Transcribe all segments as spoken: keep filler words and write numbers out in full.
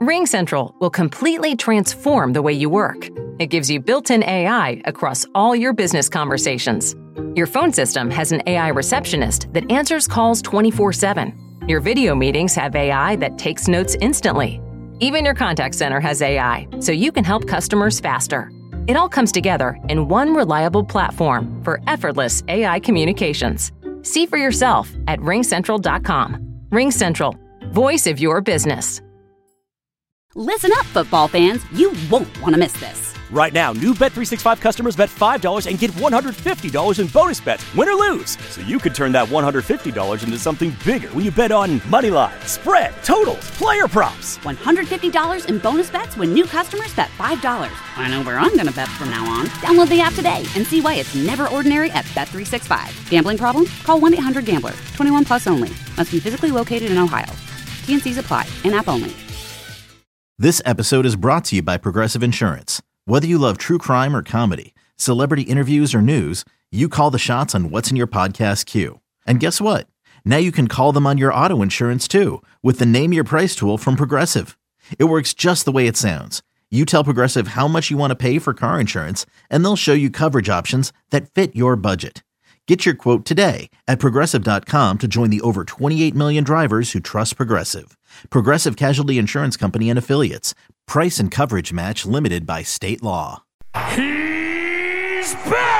RingCentral will completely transform the way you work. It gives you built-in A I across all your business conversations. Your phone system has an A I receptionist that answers calls twenty-four seven. Your video meetings have A I that takes notes instantly. Even your contact center has A I, so you can help customers faster. It all comes together in one reliable platform for effortless A I communications. See for yourself at ring central dot com. RingCentral, voice of your business. Listen up, football fans. You won't want to miss this. Right now, new Bet three sixty-five customers bet five dollars and get one hundred fifty dollars in bonus bets, win or lose. So you could turn that one hundred fifty dollars into something bigger when you bet on money line, spread, totals, player props. one hundred fifty dollars in bonus bets when new customers bet five dollars. I know where I'm going to bet from now on. Download the app today and see why it's never ordinary at Bet three sixty-five. Gambling problem? Call one eight hundred gambler. twenty-one plus only. Must be physically located in Ohio. T and C's apply. In-app only. This episode is brought to you by Progressive Insurance. Whether you love true crime or comedy, celebrity interviews or news, you call the shots on what's in your podcast queue. And guess what? Now you can call them on your auto insurance too with the Name Your Price tool from Progressive. It works just the way it sounds. You tell Progressive how much you want to pay for car insurance, and they'll show you coverage options that fit your budget. Get your quote today at Progressive dot com to join the over twenty-eight million drivers who trust Progressive. Progressive Casualty Insurance Company and Affiliates. Price and coverage match limited by state law. He's back!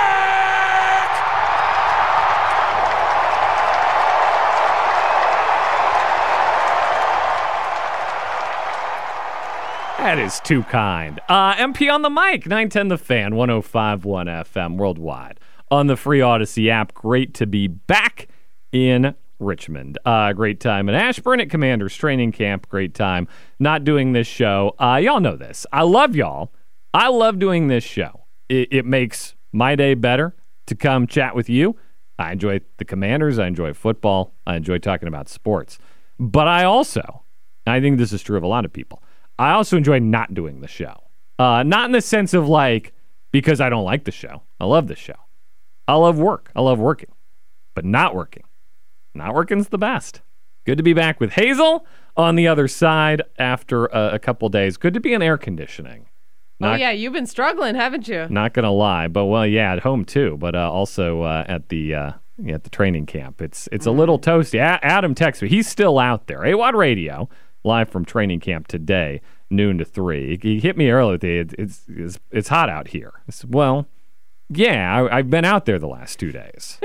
That is too kind. Uh, M P on the mic, nine ten The Fan, one oh five point one F M worldwide. On the free Odyssey app. Great to be back in Richmond. Uh, great time in Ashburn at Commander's Training Camp. Great time not doing this show. Uh, y'all know this. I love y'all. I love doing this show. It, it makes my day better to come chat with you. I enjoy the Commanders. I enjoy football. I enjoy talking about sports. But I also, I think this is true of a lot of people, I also enjoy not doing the show. Uh, not in the sense of like, because I don't like the show. I love the show. I love work. I love working. But not working. Not working's the best. Good to be back with Hazel on the other side after a, a couple days. Good to be in air conditioning. Not, oh, yeah. You've been struggling, haven't you? Not going to lie. But, well, yeah, at home, too. But uh, also uh, at the uh, at the training camp. It's it's mm. a little toasty. A- Adam texts me. He's still out there. A W O D Radio, live from training camp today, noon to three. He hit me earlier with it. It's, it's, it's hot out here. I said, well, yeah, I, I've been out there the last two days.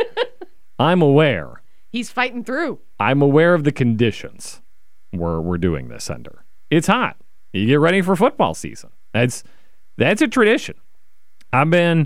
I'm aware. He's fighting through. I'm aware of the conditions we're, we're doing this under. It's hot. You get ready for football season. That's that's a tradition. I've been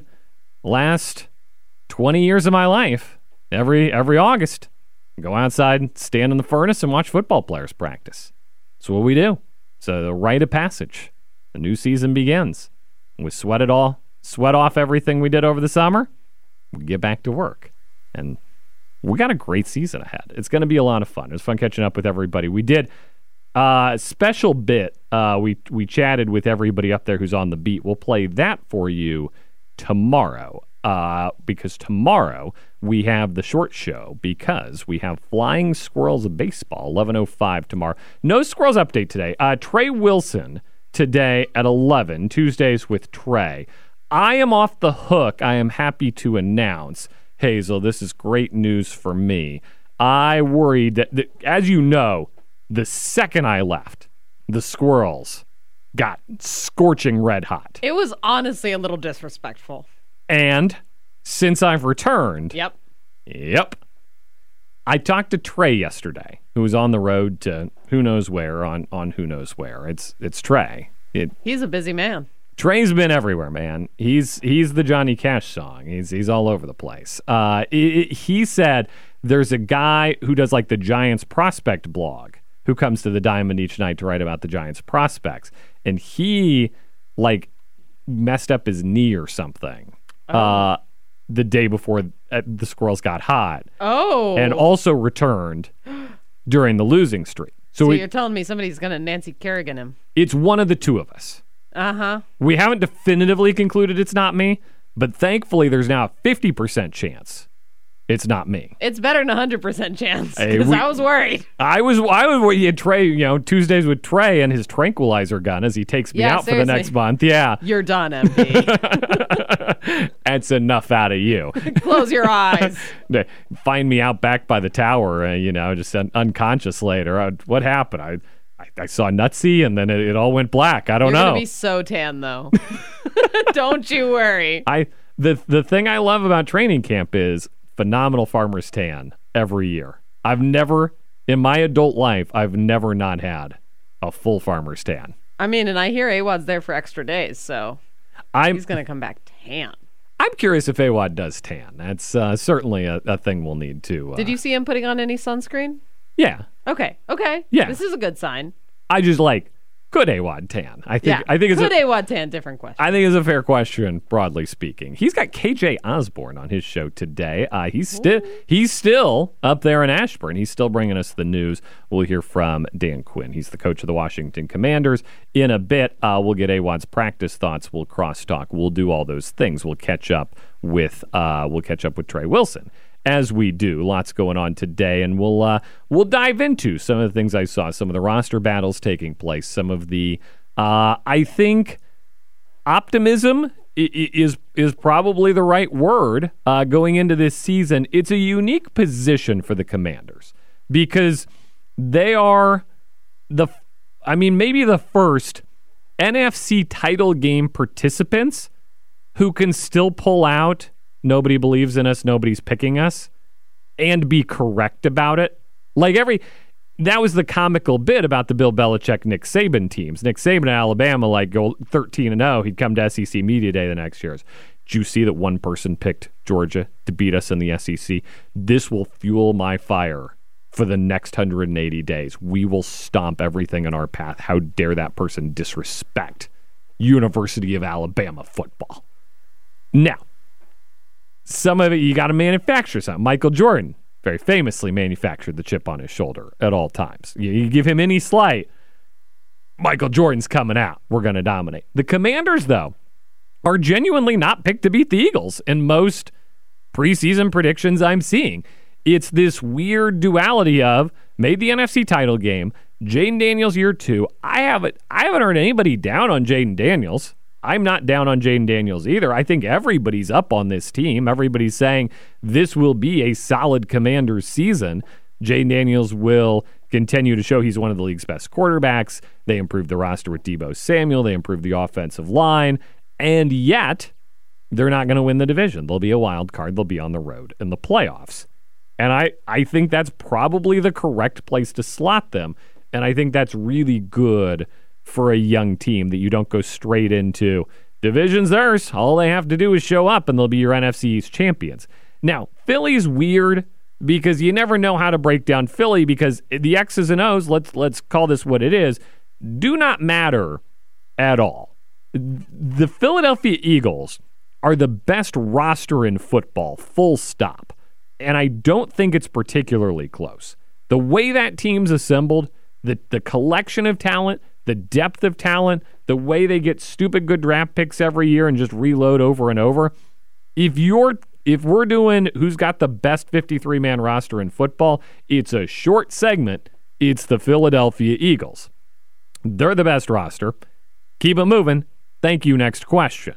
last twenty years of my life, every every August, go outside, stand in the furnace, and watch football players practice. That's what we do. So the rite of passage. The new season begins. We sweat it all, sweat off everything we did over the summer. We get back to work. And we got a great season ahead. It's going to be a lot of fun. It was fun catching up with everybody. We did uh, a special bit. Uh, we we chatted with everybody up there who's on the beat. We'll play that for you tomorrow uh, because tomorrow we have the short show because we have Flying Squirrels of Baseball, eleven oh five tomorrow. No Squirrels update today. Uh, Trey Wilson today at eleven, Tuesdays with Trey. I am off the hook. I am happy to announce, Hazel, this is great news for me. I worried that, that, as you know, the second I left, the Squirrels got scorching red hot. It was honestly a little disrespectful. And since I've returned, yep, yep, I talked to Trey yesterday, who was on the road to who knows where on, on who knows where. It's it's Trey. It, He's a busy man. Trey's been everywhere, man. He's he's the Johnny Cash song. He's he's all over the place. Uh, it, it, he said there's a guy who does like the Giants prospect blog who comes to the Diamond each night to write about the Giants prospects, and he like messed up his knee or something oh. uh, the day before uh, the Squirrels got hot. Oh, and also returned during the losing streak. So, so it, you're telling me somebody's gonna Nancy Kerrigan him? It's one of the two of us. Uh-huh. We haven't definitively concluded it's not me, but thankfully there's now a fifty percent chance It's not me. It's better than a hundred percent chance Hey, because we- I was worried. I was I was you had Trey, you know, Tuesdays with Trey and his tranquilizer gun as he takes me Yeah, out for the seriously. next month. Yeah. You're done, M P. That's enough out of you. Close your eyes. To find me out back by the tower, uh, you know, just un- unconscious later. Uh, what happened? I, I I saw Nutsy and then it, it all went black. I don't You're know. gonna be so tan though. Don't you worry. I the the thing I love about training camp is phenomenal farmer's tan every year. I've never in my adult life I've never not had a full farmer's tan. I mean, and I hear Awad's there for extra days, so I'm he's gonna come back tan. I'm curious if Awad does tan. That's uh, certainly a, a thing we'll need to. Uh, Did you see him putting on any sunscreen? Yeah, Okay, okay. Yeah. This is a good sign. I just like could Awad tan. I think Yeah. I think it's Could a, Awad tan? Different question. I think it's a fair question, broadly speaking. He's got K J Osborne on his show today. Uh, he's still he's still up there in Ashburn. He's still bringing us the news. We'll hear from Dan Quinn. He's the coach of the Washington Commanders. In a bit, uh, we'll get Awad's practice thoughts. We'll crosstalk. We'll do all those things. We'll catch up with uh, we'll catch up with Trey Wilson. As we do, lots going on today, and we'll uh, we'll dive into some of the things I saw, some of the roster battles taking place, some of the uh, I think optimism i- i- is is probably the right word uh, going into this season. It's a unique position for the Commanders because they are the, I mean, maybe the first N F C title game participants who can still pull out nobody believes in us, nobody's picking us, and be correct about it. Like every, that was the comical bit about the Bill Belichick, Nick Saban teams. Nick Saban at Alabama, like go thirteen and oh, he'd come to S E C Media Day the next year. Did you see that one person picked Georgia to beat us in the S E C? This will fuel my fire for the next one hundred eighty days. We will stomp everything in our path. How dare that person disrespect University of Alabama football? Now, some of it you got to manufacture something. Michael Jordan very famously manufactured the chip on his shoulder at all times. You, you give him any slight, Michael Jordan's coming out. We're going to dominate. The Commanders, though, are genuinely not picked to beat the Eagles in most preseason predictions I'm seeing. It's this weird duality of made the N F C title game, Jaden Daniels year two. I haven't I haven't heard anybody down on Jaden Daniels. I'm not down on Jaden Daniels either. I think everybody's up on this team. Everybody's saying this will be a solid Commanders season. Jaden Daniels will continue to show he's one of the league's best quarterbacks. They improved the roster with Deebo Samuel. They improved the offensive line. And yet, they're not going to win the division. They'll be a wild card. They'll be on the road in the playoffs. And I, I think that's probably the correct place to slot them. And I think that's really good for a young team that you don't go straight into division's theirs. All they have to do is show up and they'll be your N F C East champions. Now, Philly's weird because you never know how to break down Philly because the X's and O's, let's let's call this what it is, do not matter at all. The Philadelphia Eagles are the best roster in football, full stop. And I don't think it's particularly close. The way that team's assembled, the the collection of talent, the depth of talent, the way they get stupid good draft picks every year and just reload over and over. If you're if we're doing who's got the best fifty-three man roster in football, it's a short segment. It's the Philadelphia Eagles. They're the best roster. Keep it moving. Thank you. Next question.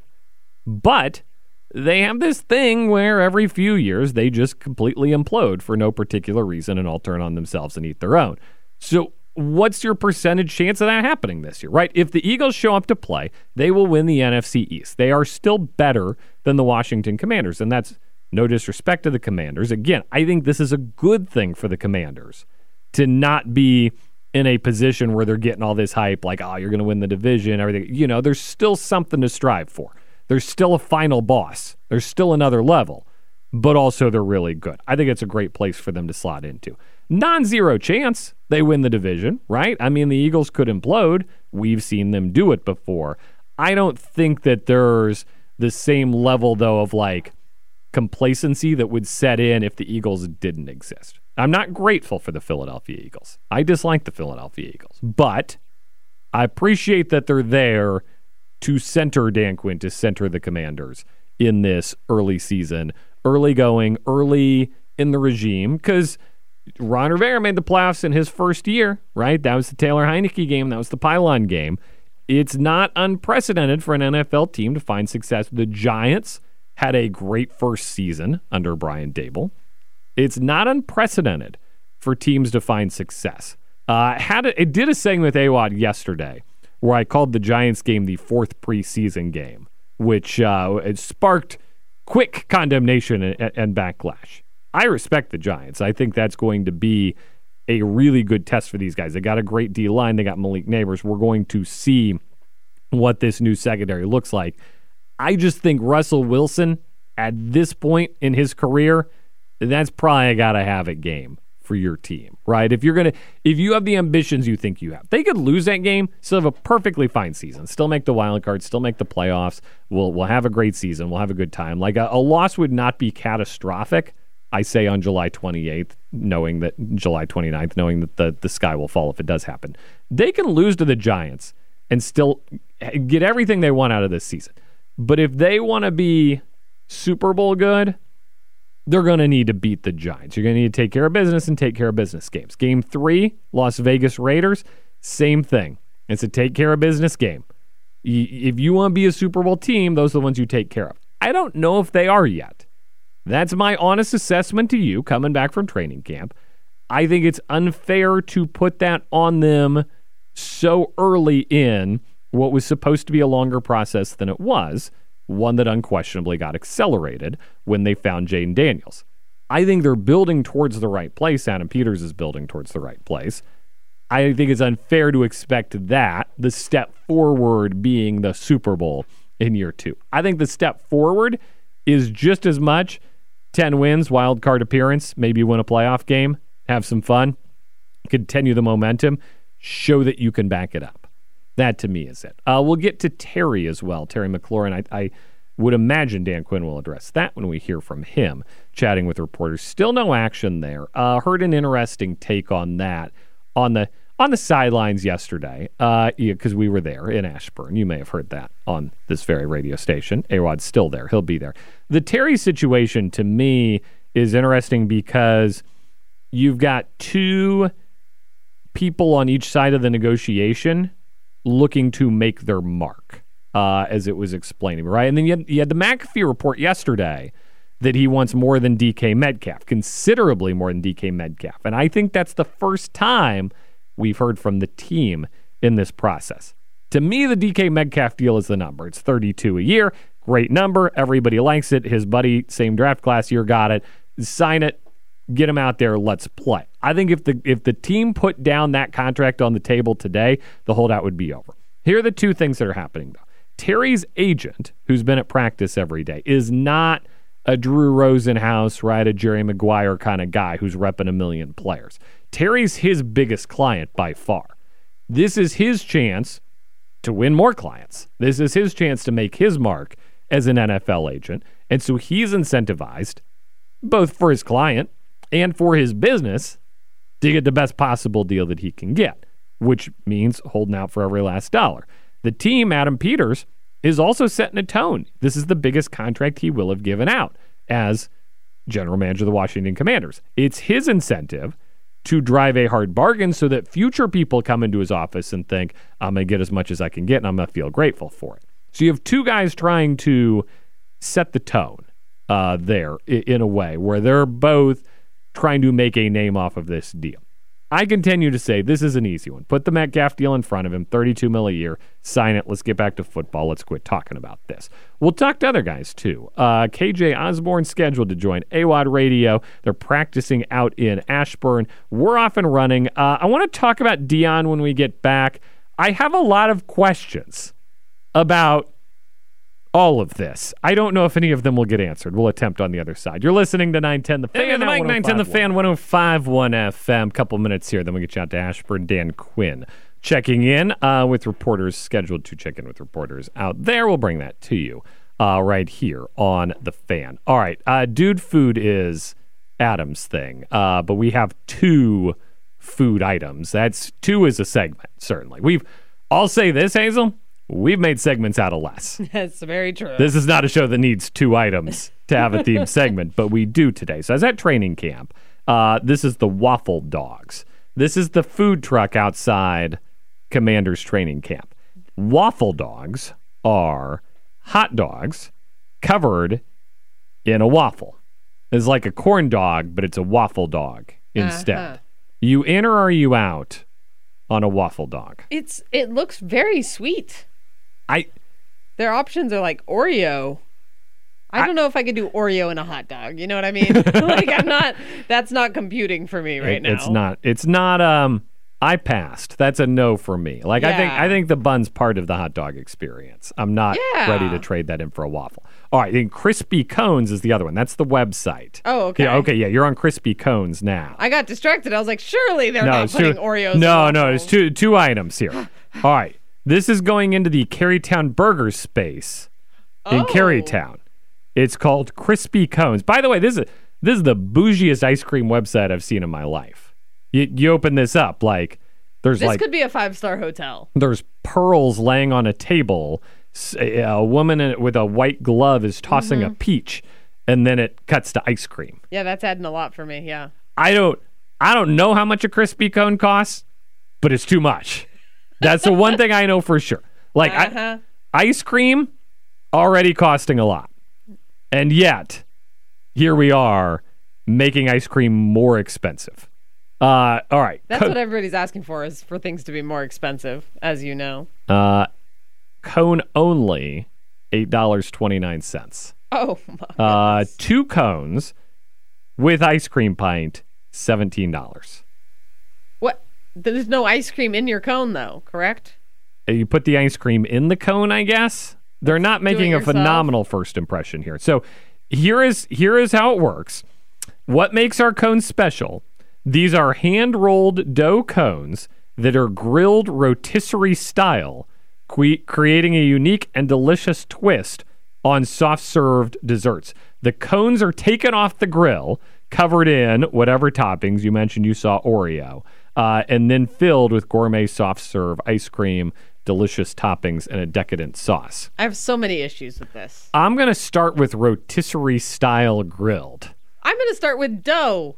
But they have this thing where every few years they just completely implode for no particular reason and all turn on themselves and eat their own. So what's your percentage chance of that happening this year, right? If the Eagles show up to play, they will win the N F C East. They are still better than the Washington Commanders, and that's no disrespect to the Commanders. Again, I think this is a good thing for the Commanders to not be in a position where they're getting all this hype, like, oh, you're going to win the division, everything. You know, there's still something to strive for. There's still a final boss. There's still another level, but also they're really good. I think it's a great place for them to slot into. Non-zero chance they win the division, right? I mean, the Eagles could implode. We've seen them do it before. I don't think that there's the same level, though, of like complacency that would set in if the Eagles didn't exist. I'm not grateful for the Philadelphia Eagles. I dislike the Philadelphia Eagles, but I appreciate that they're there to center Dan Quinn, to center the Commanders in this early season early going, early in the regime, because Ron Rivera made the playoffs in his first year, right? That was the Taylor Heineke game. That was the Pylon game. It's not unprecedented for an N F L team to find success. The Giants had a great first season under Brian Daboll. It's not unprecedented for teams to find success. Uh, had a, it did a segment with A W O D yesterday where I called the Giants game the fourth preseason game, which uh, it sparked quick condemnation and, and backlash. I respect the Giants. I think that's going to be a really good test for these guys. They got a great D-line. They got Malik Neighbors. We're going to see what this new secondary looks like. I just think Russell Wilson, at this point in his career, that's probably a gotta-have-it game for your team, right? If you're gonna, if you have the ambitions you think you have, they could lose that game, still have a perfectly fine season, still make the wild card, still make the playoffs. We'll we'll have a great season. We'll have a good time. Like a, a loss would not be catastrophic. I say on July twenty-eighth, knowing that July twenty-ninth, knowing that the, the sky will fall if it does happen. They can lose to the Giants and still get everything they want out of this season. But if they want to be Super Bowl good, they're going to need to beat the Giants. You're going to need to take care of business and take care of business games. Game three, Las Vegas Raiders, same thing. It's a take care of business game. If you want to be a Super Bowl team, those are the ones you take care of. I don't know if they are yet. That's my honest assessment to you coming back from training camp. I think it's unfair to put that on them so early in what was supposed to be a longer process than it was, one that unquestionably got accelerated when they found Jayden Daniels. I think they're building towards the right place. Adam Peters is building towards the right place. I think it's unfair to expect that, the step forward being the Super Bowl in year two. I think the step forward is just as much ten wins, wild card appearance, maybe win a playoff game, have some fun, continue the momentum, show that you can back it up. That, to me, is it. Uh, we'll get to Terry as well. Terry McLaurin, I, I would imagine Dan Quinn will address that when we hear from him, chatting with reporters. Still no action there. Uh, heard an interesting take on that on the on the sidelines yesterday, uh, because yeah, we were there in Ashburn. You may have heard that on this very radio station. A W O D's still there. He'll be there. The Terry situation, to me, is interesting because you've got two people on each side of the negotiation looking to make their mark, uh, as it was explaining, right? And then you had, you had the McAfee report yesterday that he wants more than D K Metcalf, considerably more than D K Metcalf. And I think that's the first time we've heard from the team in this process. To me, the D K Metcalf deal is the number. It's thirty-two a year. Great number. Everybody likes it. His buddy, same draft class year, got it. Sign it. Get him out there. Let's play. I think if the if the team put down that contract on the table today, the holdout would be over. Here are the two things that are happening, though. Terry's agent, who's been at practice every day, is not a Drew Rosenhaus, right, a Jerry Maguire kind of guy who's repping a million players. Terry's his biggest client by far. This is his chance to win more clients. This is his chance to make his mark as an N F L agent. And so he's incentivized, both for his client and for his business, to get the best possible deal that he can get, which means holding out for every last dollar. The team, Adam Peters, is also setting a tone. This is the biggest contract he will have given out as general manager of the Washington Commanders. It's his incentive to drive a hard bargain so that future people come into his office and think, I'm going to get as much as I can get and I'm going to feel grateful for it. So you have two guys trying to set the tone uh, there in a way where they're both trying to make a name off of this deal. I continue to say this is an easy one. Put the Metcalf deal in front of him, thirty-two mil a year, sign it, let's get back to football, let's quit talking about this. We'll talk to other guys too. Uh, K J Osborne scheduled to join A W O D Radio. They're practicing out in Ashburn. We're off and running. Uh, I want to talk about Deion when we get back. I have a lot of questions about all of this. I don't know if any of them will get answered. We'll attempt on the other side. You're listening to nine ten The Fan. Yeah, the Mike nine ten The Fan, one oh five point one F M. Couple minutes here, then we get you out to Ashburn. Dan Quinn checking in uh, with reporters, scheduled to check in with reporters out there. We'll bring that to you uh, right here on The Fan. All right, uh, Dude Food is Adam's thing, uh, but we have two food items. That's two is a segment, certainly. We've, I'll say this, Hazel, we've made segments out of less. That's very true. This is not a show that needs two items to have a theme segment, but we do today. So I was at training camp. Uh, this is the Waffle Dogs. This is the food truck outside Commander's training camp. Waffle Dogs are hot dogs covered in a waffle. It's like a corn dog, but it's a waffle dog instead. Uh-huh. You in or are you out on a waffle dog? It's it looks very sweet. I Their options are like Oreo. I, I don't know if I could do Oreo in a hot dog. You know what I mean? Like I'm not. That's not computing for me right it, now. It's not. It's not. Um, I passed. That's a no for me. Like yeah. I think. I think the bun's part of the hot dog experience. I'm not yeah. ready to trade that in for a waffle. All right. Then Crispy Cones is the other one. That's the website. Oh, okay. Yeah. Okay. Yeah. You're on Crispy Cones now. I got distracted. I was like, surely they're no, not putting two, Oreos. No, in no. There's two two items here. All right. This is going into the Carytown Burger space in oh. Carytown. It's called Crispy Cones. By the way, this is this is the bougiest ice cream website I've seen in my life. You, you open this up, like there's this like could be a five star hotel. There's pearls laying on a table. A woman in, with a white glove is tossing mm-hmm. a peach, and then it cuts to ice cream. Yeah, that's adding a lot for me. Yeah. I don't I don't know how much a Crispy Cone costs, but it's too much. That's the one thing I know for sure. Like uh-huh. I, ice cream already costing a lot. And yet, here we are making ice cream more expensive. Uh, all right. That's Co- what everybody's asking for, is for things to be more expensive, as you know. Uh, cone only, eight dollars and twenty-nine cents. Oh, my uh, goodness. Two cones with ice cream pint, seventeen dollars. What? There's no ice cream in your cone, though, correct? You put the ice cream in the cone, I guess? They're not making a phenomenal first impression here. So here is here is how it works. What makes our cones special? These are hand-rolled dough cones that are grilled rotisserie style, que- creating a unique and delicious twist on soft-served desserts. The cones are taken off the grill, covered in whatever toppings. You mentioned you saw Oreo, uh, and then filled with gourmet soft-serve ice cream, delicious toppings, and a decadent sauce. I have so many issues with this. I'm going to start with rotisserie style grilled. I'm going to start with dough.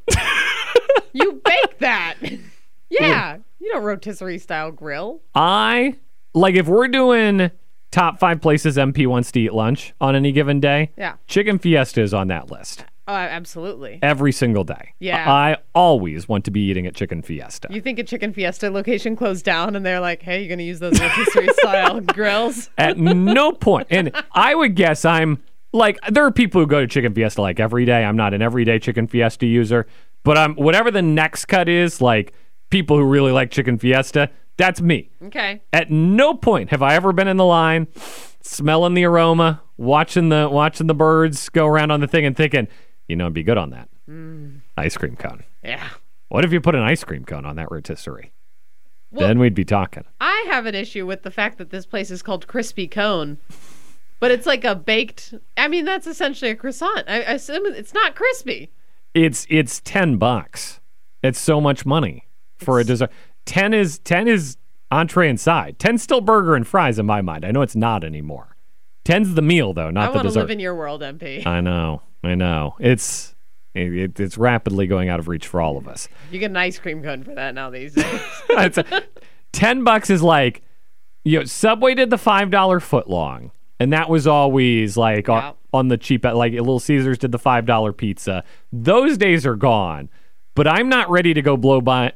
You bake that. Yeah. You don't rotisserie style grill. I, like if we're doing top five places M P wants to eat lunch on any given day, yeah, Chicken Fiesta is on that list. Oh, absolutely. Every single day. Yeah. I always want to be eating at Chicken Fiesta. You think a Chicken Fiesta location closed down and they're like, hey, you're going to use those rotisserie style grills? At no point. And I would guess I'm, like, there are people who go to Chicken Fiesta like every day. I'm not an everyday Chicken Fiesta user. But I'm, whatever the next cut is, like people who really like Chicken Fiesta, that's me. Okay. At no point have I ever been in the line, smelling the aroma, watching the watching the birds go around on the thing and thinking, you know, it'd be good on that. Mm. Ice cream cone. Yeah. What if you put an ice cream cone on that rotisserie? Well, then we'd be talking. I have an issue with the fact that this place is called Crispy Cone, but it's like a baked, I mean, that's essentially a croissant. I, I assume it's not crispy. It's it's ten bucks. It's so much money for it's... a dessert. ten is ten is entree and side. ten's still burger and fries in my mind. I know it's not anymore. ten's the meal though, not I the dessert. I want to live in your world, M P. I know. I know. It's it, it's rapidly going out of reach for all of us. You get an ice cream cone for that now these days. It's a, ten bucks is like, you know, Subway did the five dollar foot long, and that was always like yeah. on, on the cheap, like Little Caesars did the five dollar pizza. Those days are gone, but I'm not ready to go blow by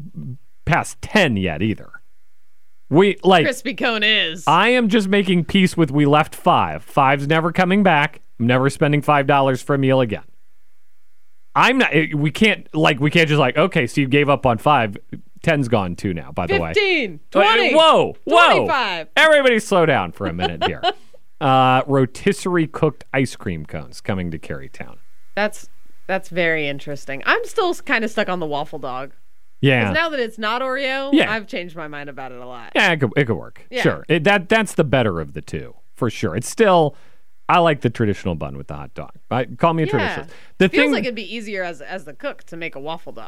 past ten yet either. We like Crispy Cone is. I am just making peace with we left five. Five's never coming back. I'm never spending five dollars for a meal again. I'm not. We can't like we can't just like okay. So you gave up on five. Ten's gone too now. By the way, fifteen, twenty, whoa, whoa, twenty-five. Everybody, slow down for a minute here. uh, rotisserie cooked ice cream cones coming to Carytown. That's that's very interesting. I'm still kind of stuck on the waffle dog. Yeah. Because now that it's not Oreo, yeah. I've changed my mind about it a lot. Yeah, it could, it could work. Yeah. Sure. It, that that's the better of the two for sure. It's still. I like the traditional bun with the hot dog. I, call me a yeah. traditionalist. The Feels thing, like it'd be easier as as the cook to make a waffle dog.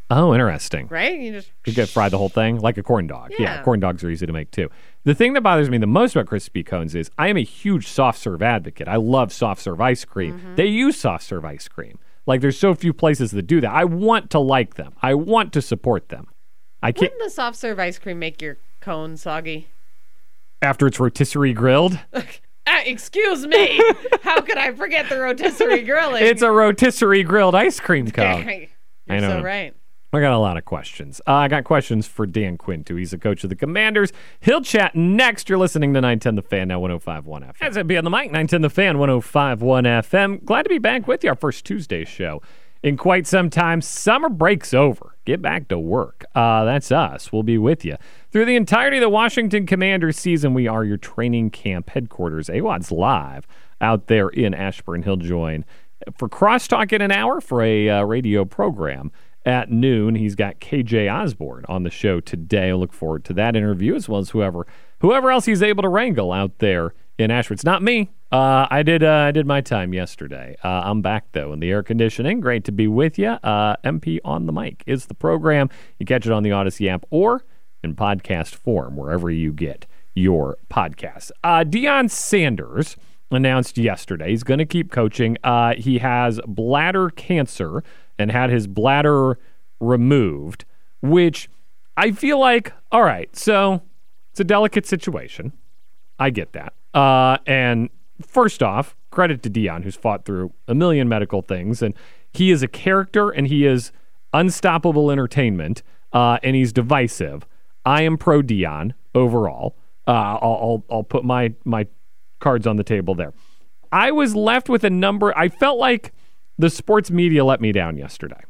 Oh, interesting. right? You just You get fried the whole thing like a corn dog. Yeah. Yeah. corn dogs are easy to make too. The thing that bothers me the most about crispy cones is I am a huge soft serve advocate. I love soft serve ice cream. Mm-hmm. They use soft serve ice cream. Like there's so few places that do that. I want to like them. I want to support them. I can't Wouldn't the soft serve ice cream make your cone soggy? after it's rotisserie grilled. Ah, excuse me. How could I forget the rotisserie grilling? It's a rotisserie grilled ice cream cone. You're I know. so right. I got a lot of questions. Uh, I got questions for Dan Quinn, too. He's the coach of the Commanders. He'll chat next. You're listening to nine ten The Fan, now one oh five point one F M. As it be on the mic, nine ten The Fan, one oh five point one F M. Glad to be back with you, our first Tuesday show in quite some time. Summer break's over. Get back to work. Uh, that's us. We'll be with you through the entirety of the Washington Commanders season. We are your training camp headquarters. A W O D's live out there in Ashburn. He'll join for Crosstalk in an hour for a uh, radio program at noon. He's got K J Osborne on the show today. I look forward to that interview as well as whoever whoever else he's able to wrangle out there in Ashburn. It's not me. Uh, I did uh, I did my time yesterday. Uh, I'm back, though, in the air conditioning. Great to be with you. Uh, M P on the Mic is the program. You catch it on the Odyssey app or in podcast form, wherever you get your podcasts. Uh, Deion Sanders announced yesterday he's going to keep coaching. Uh, he has bladder cancer and had his bladder removed, which I feel like, all right, so it's a delicate situation. I get that. Uh, and first off, credit to Deion, who's fought through a million medical things, and he is a character, and he is unstoppable entertainment, uh, and he's divisive. I am pro Deion overall. Uh, I'll, I'll I'll put my my cards on the table there. I was left with a number. I felt like the sports media let me down yesterday.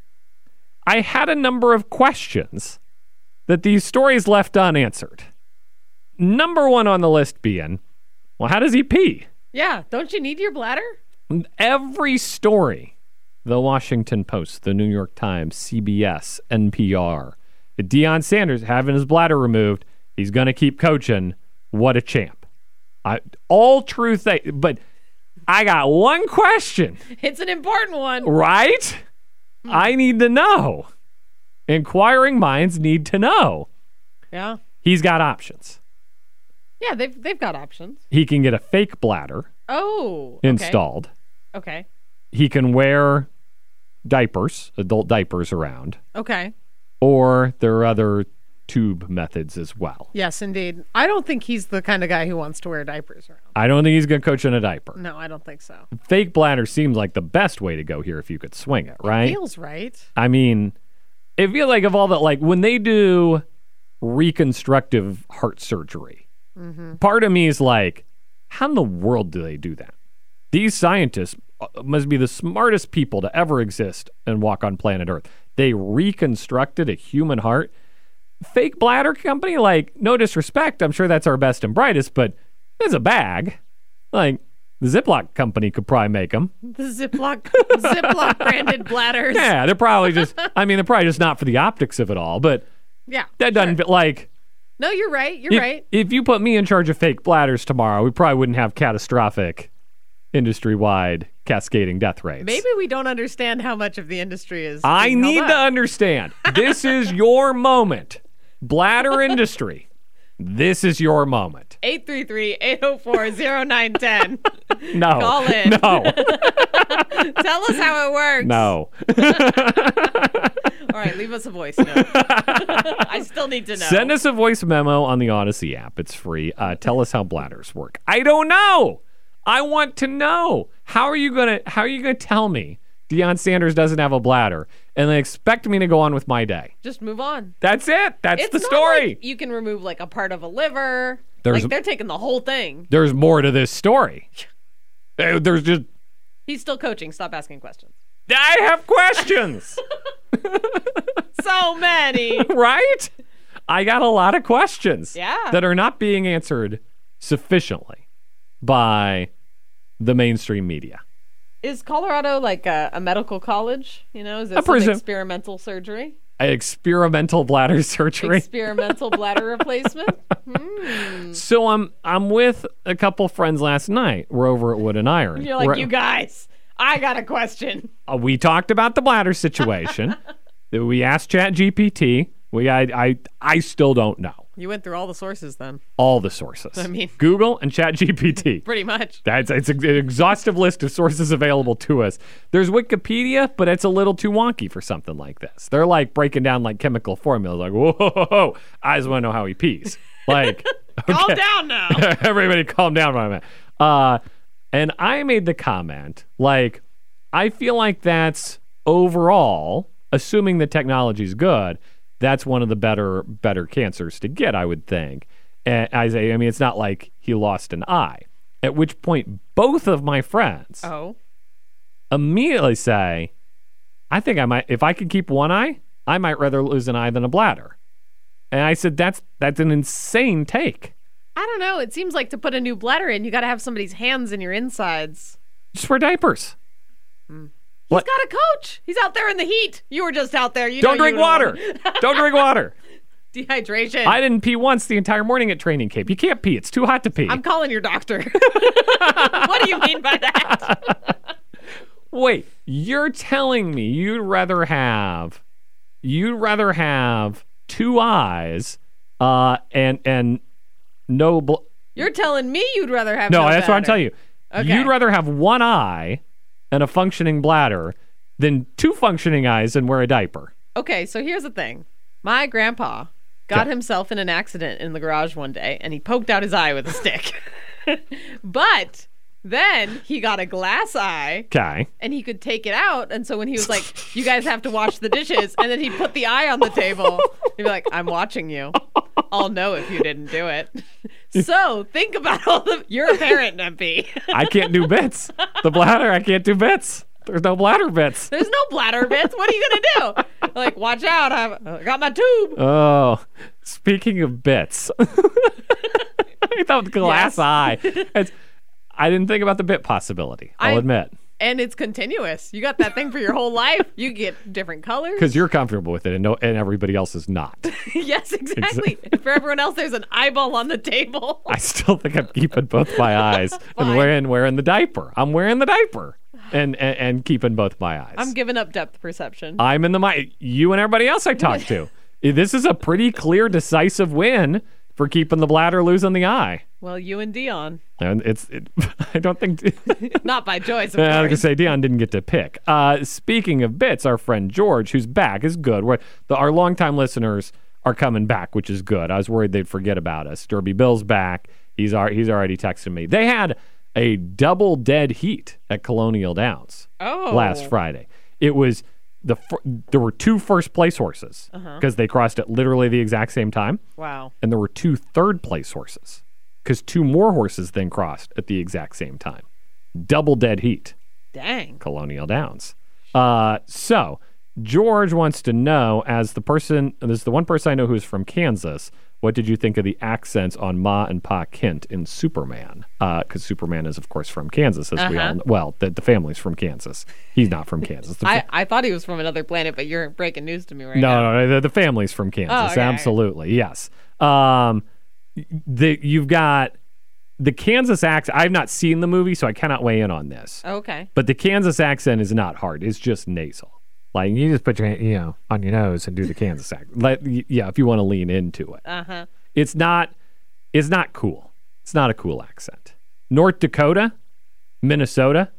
I had a number of questions that these stories left unanswered. Number one on the list being, well, how does he pee? Yeah, don't you need your bladder? Every story, the Washington Post, the New York Times, C B S, N P R, Deion Sanders having his bladder removed, he's going to keep coaching. What a champ. I, all true things, but I got one question. It's an important one. Right? Hmm. I need to know. Inquiring minds need to know. Yeah. He's got options. Yeah, they've they've got options. He can get a fake bladder Oh, okay. installed. Okay. He can wear diapers, adult diapers around. Okay. Or there are other tube methods as well. Yes, indeed. I don't think he's the kind of guy who wants to wear diapers around. I don't think he's going to coach in a diaper. No, I don't think so. Fake bladder seems like the best way to go here if you could swing it, right? It feels right. I mean, it feels like of all that, like when they do reconstructive heart surgery, mm-hmm. part of me is like, how in the world do they do that? These scientists must be the smartest people to ever exist and walk on planet Earth. They reconstructed a human heart. Fake bladder company, like, no disrespect, I'm sure that's our best and brightest, but it's a bag. Like, the Ziploc company could probably make them. The Ziploc Ziploc branded bladders. Yeah, they're probably just, I mean, they're probably just not for the optics of it all, but yeah, that doesn't, sure. like... No, you're right, you're if, right. If you put me in charge of fake bladders tomorrow, we probably wouldn't have catastrophic industry-wide cascading death rates. Maybe we don't understand how much of the industry is I being held need up. to understand. This is your moment. Bladder industry. This is your moment. eight three three, eight oh four, oh nine one oh. No. Call in. No. Tell us how it works. No. All right, leave us a voice note. I still need to know. Send us a voice memo on the Odyssey app. It's free. Uh, tell us how bladders work. I don't know. I want to know. How are you gonna how are you gonna tell me Deion Sanders doesn't have a bladder and then expect me to go on with my day? Just move on. That's it. That's it's the not story. Like you can remove like a part of a liver. There's, like they're taking the whole thing. There's more to this story. There's just He's still coaching. Stop asking questions. I have questions. So many. Right? I got a lot of questions. Yeah. That are not being answered sufficiently by the mainstream media. Is Colorado like a, a medical college? You know, is it I some presume. experimental surgery? Experimental bladder surgery. Experimental bladder replacement? Hmm. So I'm I'm with a couple friends last night. We're over at Wood and Iron. You're like, We're- you guys, I got a question. Uh, we talked about the bladder situation. We asked ChatGPT. We, I, I, I still don't know. You went through all the sources then. All the sources. I mean, Google and ChatGPT. Pretty much. That's it's an exhaustive list of sources available to us. There's Wikipedia, but it's a little too wonky for something like this. They're like breaking down like chemical formulas. Like, whoa, whoa, whoa, I just want to know how he pees. Like, calm okay. down now. Everybody, calm down for a minute. Uh, and I made the comment, like, I feel like that's overall, assuming the technology's good, that's one of the better better cancers to get, I would think. And I say, I mean, it's not like he lost an eye. At which point, both of my friends oh. immediately say, I think I might, if I could keep one eye, I might rather lose an eye than a bladder. And I said, that's that's an insane take. I don't know. It seems like to put a new bladder in, you got to have somebody's hands in your insides. Just wear diapers. Hmm. What? He's got a coach. He's out there in the heat. You were just out there. You don't know drink you water. Don't drink water. Dehydration. I didn't pee once the entire morning at training camp. You can't pee. It's too hot to pee. I'm calling your doctor. What do you mean by that? Wait, you're telling me you'd rather have you'd rather have two eyes uh, and and no bl- You're telling me you'd rather have no, no that's bladder. what I'm telling you. Okay. You'd rather have one eye and a functioning bladder than two functioning eyes and wear a diaper. Okay, so here's the thing. My grandpa got Okay. himself in an accident in the garage one day, and he poked out his eye with a stick. But then he got a glass eye, Okay. and he could take it out. And so when he was like, you guys have to wash the dishes, and then he'd put the eye on the table, he'd be like, I'm watching you. I'll know if you didn't do it. So think about all the... You're a parent, M P. I can't do bits. The bladder, I can't do bits. There's no bladder bits. There's no bladder bits. What are you going to do? Like, watch out. I've I got my tube. Oh, speaking of bits, I thought glass Yes. eye. It's, I didn't think about the bit possibility. I'll I- admit, And it's continuous. You got that thing for your whole life. You get different colors. because you're comfortable with it, and no, and everybody else is not. Yes, exactly. And for everyone else, there's an eyeball on the table. I still think I'm keeping both my eyes and Fine. wearing wearing the diaper. I'm wearing the diaper and and, and keeping both my eyes. I'm giving up depth perception. I'm in the mi- you and everybody else I talk to. This is a pretty clear, decisive win for keeping the bladder, losing the eye. Well, you and Dion. And it's, it, I don't think. Not by choice, of Yeah, I was course. going to say, Dion didn't get to pick. Uh, speaking of bits, our friend George, who's back, is good. We're, the, our longtime listeners are coming back, which is good. I was worried they'd forget about us. Derby Bill's back. He's, ar- he's already texted me. They had a double dead heat at Colonial Downs Oh. last Friday. It was, the fir- there were two first place horses because they crossed at literally the exact same time. Wow. And there were two third place horses because two more horses then crossed at the exact same time. Double dead heat, Dang. Colonial Downs. Uh, so George wants to know, as the person, this is the one person I know who's from Kansas, what did you think of the accents on Ma and Pa Kent in Superman? Because uh, Superman is, of course, from Kansas, as we Uh-huh. all know. Well, the, the family's from Kansas. He's not from Kansas. The I, I thought he was from another planet, but you're breaking news to me right No, now. no, no. The, the family's from Kansas. Oh, okay. Absolutely. Yes. Um, the, you've got the Kansas accent. I've not seen the movie, so I cannot weigh in on this. Okay. But the Kansas accent is not hard. It's just nasal. Like, you just put your hand, you know, on your nose and do the Kansas accent. Let, yeah, if you want to lean into it. Uh-huh. It's not, it's not cool. It's not a cool accent. North Dakota, Minnesota,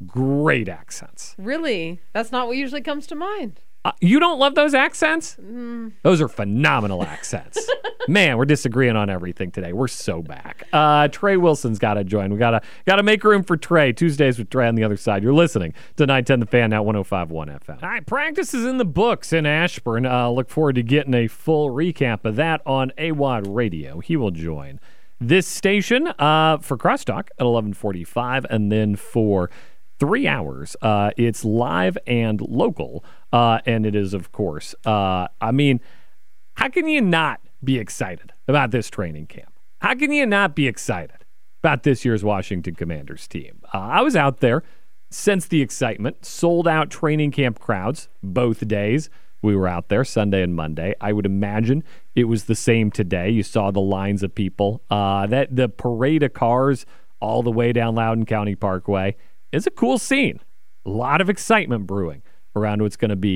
great accents. Really? That's not what usually comes to mind. Uh, you don't love those accents? Mm. Those are phenomenal accents. Man, we're disagreeing on everything today. We're so back. Uh, Trey Wilson's got to join. We gotta gotta make room for Trey. Tuesdays with Trey on the other side. You're listening to nine ten The Fan, now one oh five point one F M. All right, practice is in the books in Ashburn. Uh, look forward to getting a full recap of that on A W O D Radio. He will join this station uh, for Crosstalk at eleven forty-five, and then for three hours, uh, it's live and local. Uh, and it is, of course, uh, I mean, how can you not be excited about this training camp? How can you not be excited about this year's Washington Commanders team? Uh, I was out there, sensed the excitement, sold out training camp crowds both days. We were out there Sunday and Monday. I would imagine it was the same today. You saw the lines of people. Uh, that the parade of cars all the way down Loudoun County Parkway is a cool scene. A lot of excitement brewing around what's going to be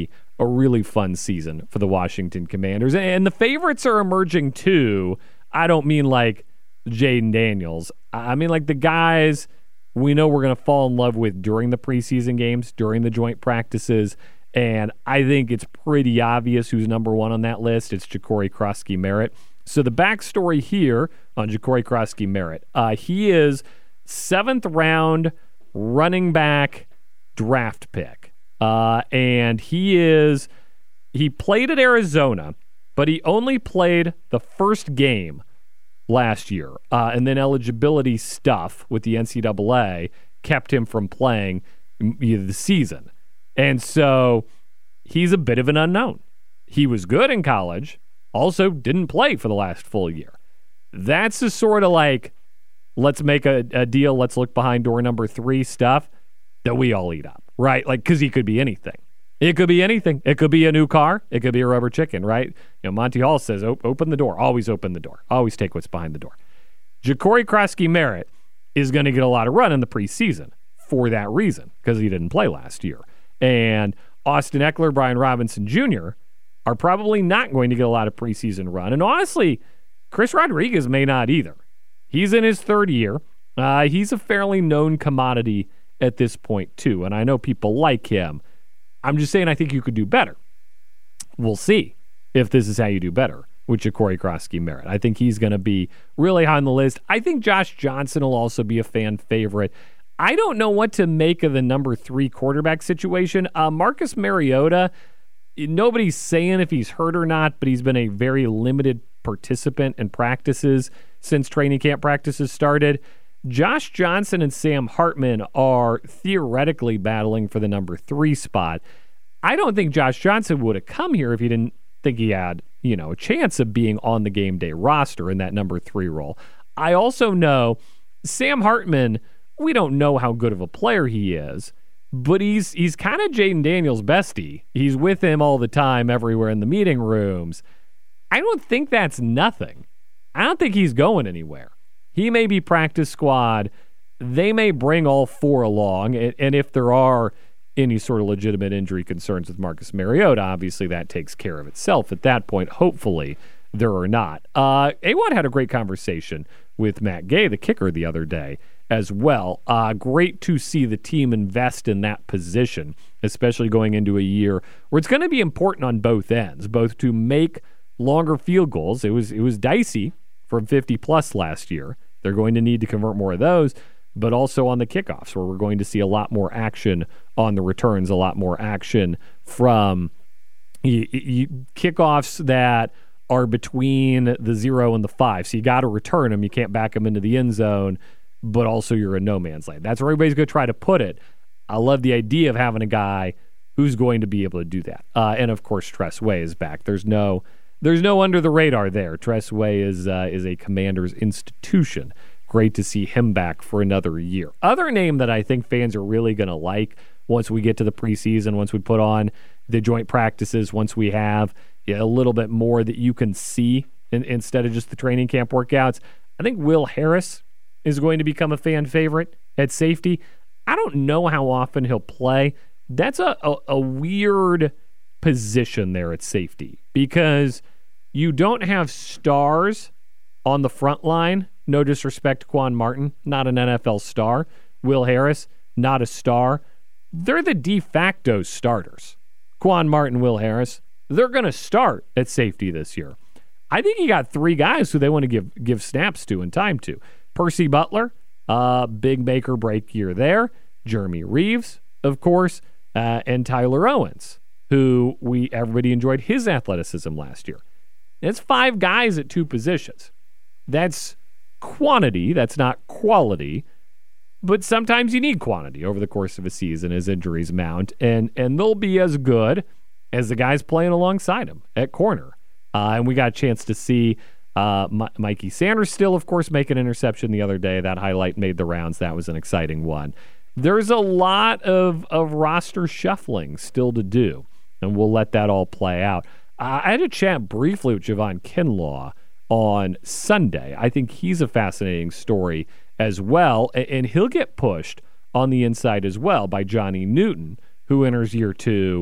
a really fun season for the Washington Commanders. And the favorites are emerging too. I don't mean like Jaden Daniels. I mean like the guys we know we're going to fall in love with during the preseason games, during the joint practices. And I think it's pretty obvious who's number one on that list. It's Ja'Cory Krosky-Merritt. So the backstory here on Ja'Cory Krosky-Merritt, uh, he is seventh round running back draft pick. Uh, and he is, he played at Arizona, but he only played the first game last year. Uh, and then eligibility stuff with the N C double A kept him from playing the season. And so he's a bit of an unknown. He was good in college, also didn't play for the last full year. That's the sort of like, let's make a, a deal, let's look behind door number three stuff that we all eat up, right? Like, because he could be anything. It could be anything. It could be a new car. It could be a rubber chicken, right? You know, Monty Hall says, open the door. Always open the door. Always take what's behind the door. Ja'Cory Krosky-Merritt is going to get a lot of run in the preseason for that reason, because he didn't play last year. And Austin Eckler, Brian Robinson Junior are probably not going to get a lot of preseason run. And honestly, Chris Rodriguez may not either. He's in his third year. Uh, he's a fairly known commodity at this point, too. And I know people like him. I'm just saying I think you could do better. We'll see if this is how you do better with Ja'Cory Krosky-Merritt. I think he's going to be really high on the list. I think Josh Johnson will also be a fan favorite. I don't know what to make of the number three quarterback situation. Uh, Marcus Mariota, nobody's saying if he's hurt or not, but he's been a very limited participant in practices since training camp practices started. Josh Johnson and Sam Hartman are theoretically battling for the number three spot. I don't think Josh Johnson would have come here if he didn't think he had, you know, a chance of being on the game day roster in that number three role. I also know Sam Hartman, we don't know how good of a player he is, but he's he's kind of Jaden Daniels' bestie. He's with him all the time, everywhere in the meeting rooms. I don't think that's nothing. I don't think he's going anywhere. He may be practice squad. They may bring all four along, and, and if there are any sort of legitimate injury concerns with Marcus Mariota, obviously that takes care of itself at that point. Hopefully there are not. Uh, A W O D had a great conversation with Matt Gay, the kicker, the other day as well. Uh, great to see the team invest in that position, especially going into a year where it's going to be important on both ends, both to make longer field goals. It was it was dicey from fifty plus last year. They're going to need to convert more of those, but also on the kickoffs, where we're going to see a lot more action on the returns, a lot more action from you, you, kickoffs that are between the zero and the five. So you got to return them. You can't back them into the end zone, but also you're in no man's land. That's where everybody's going to try to put it. I love the idea of having a guy who's going to be able to do that. Uh, and, of course, Tress Way is back. There's no there's no under the radar there. Tress Way is, uh, is a Commander's institution. Great to see him back for another year. Other name that I think fans are really going to like once we get to the preseason, once we put on the joint practices, once we have yeah, a little bit more that you can see in, instead of just the training camp workouts, I think Will Harris is going to become a fan favorite at safety. I don't know how often he'll play. That's a, a, a weird position there at safety because you don't have stars on the front line. No disrespect to Quan Martin, not an N F L star. Will Harris, not a star. They're the de facto starters. Quan Martin, Will Harris, they're going to start at safety this year. I think you got three guys who they want to give give snaps to and time to. Percy Butler, uh, big make or break year there. Jeremy Reeves, of course, uh, and Tyler Owens, who we everybody enjoyed his athleticism last year. It's five guys at two positions. That's quantity. That's not quality. But sometimes you need quantity over the course of a season as injuries mount, and and they'll be as good as the guys playing alongside him at corner. Uh, and we got a chance to see uh, M- Mikey Sanders still, of course, make an interception the other day. That highlight made the rounds. That was an exciting one. There's a lot of, of roster shuffling still to do, and we'll let that all play out. Uh, I had a chat briefly with Javon Kinlaw on Sunday. I think he's a fascinating story as well, and, and he'll get pushed on the inside as well by Johnny Newton, who enters year two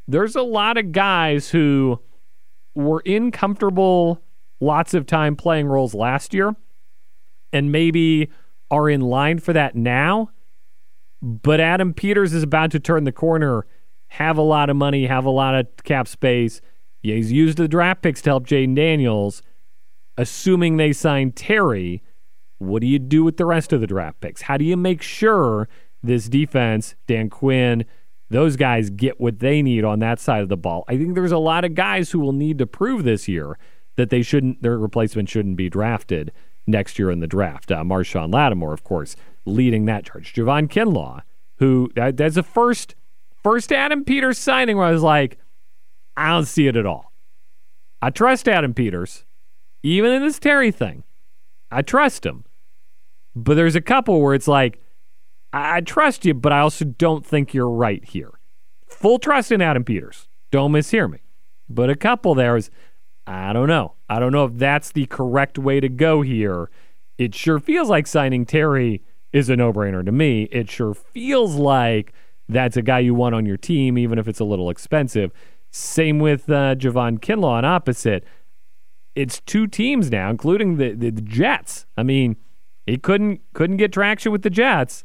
there's a lot of guys who were in comfortable lots of time playing roles last year and maybe are in line for that now. But Adam Peters is about to turn the corner, have a lot of money, have a lot of cap space. Yeah, he's used the draft picks to help Jaden Daniels. Assuming they sign Terry, what do you do with the rest of the draft picks? How do you make sure this defense, Dan Quinn, those guys get what they need on that side of the ball? I think there's a lot of guys who will need to prove this year that they shouldn't, their replacement shouldn't be drafted next year in the draft. Uh, Marshawn Lattimore, of course, leading that charge. Javon Kinlaw, who that, that's the first first Adam Peters signing where I was like, I don't see it at all. I trust Adam Peters, even in this Terry thing. I trust him. But there's a couple where it's like, I, I trust you, but I also don't think you're right here. Full trust in Adam Peters. Don't mishear me. But a couple there is, I don't know. I don't know if that's the correct way to go here. It sure feels like signing Terry is a no-brainer to me. It sure feels like that's a guy you want on your team, even if it's a little expensive. Same with uh, Javon Kinlaw on opposite. It's two teams now, including the, the, the Jets. I mean, he couldn't couldn't get traction with the Jets.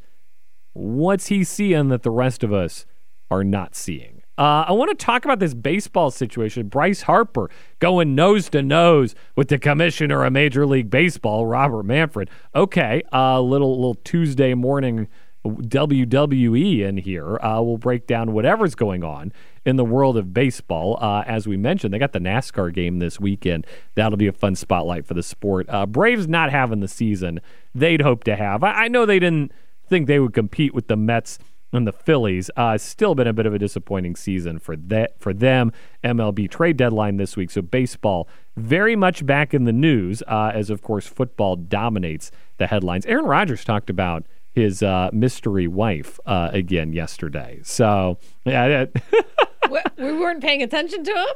What's he seeing that the rest of us are not seeing? Uh, I want to talk about this baseball situation. Bryce Harper going nose to nose with the commissioner of Major League Baseball, Robert Manfred. Okay, a uh, little little Tuesday morning W W E in here. Uh, we'll break down whatever's going on in the world of baseball. Uh, as we mentioned, they got the NASCAR game this weekend. That'll be a fun spotlight for the sport. Uh, Braves not having the season they'd hope to have. I, I know they didn't think they would compete with the Mets and the Phillies. Uh, still been a bit of a disappointing season for that for them. M L B trade deadline this week, so baseball very much back in the news uh, as, of course, football dominates the headlines. Aaron Rodgers talked about his uh, mystery wife uh, again yesterday. So, yeah. we, we weren't paying attention to him?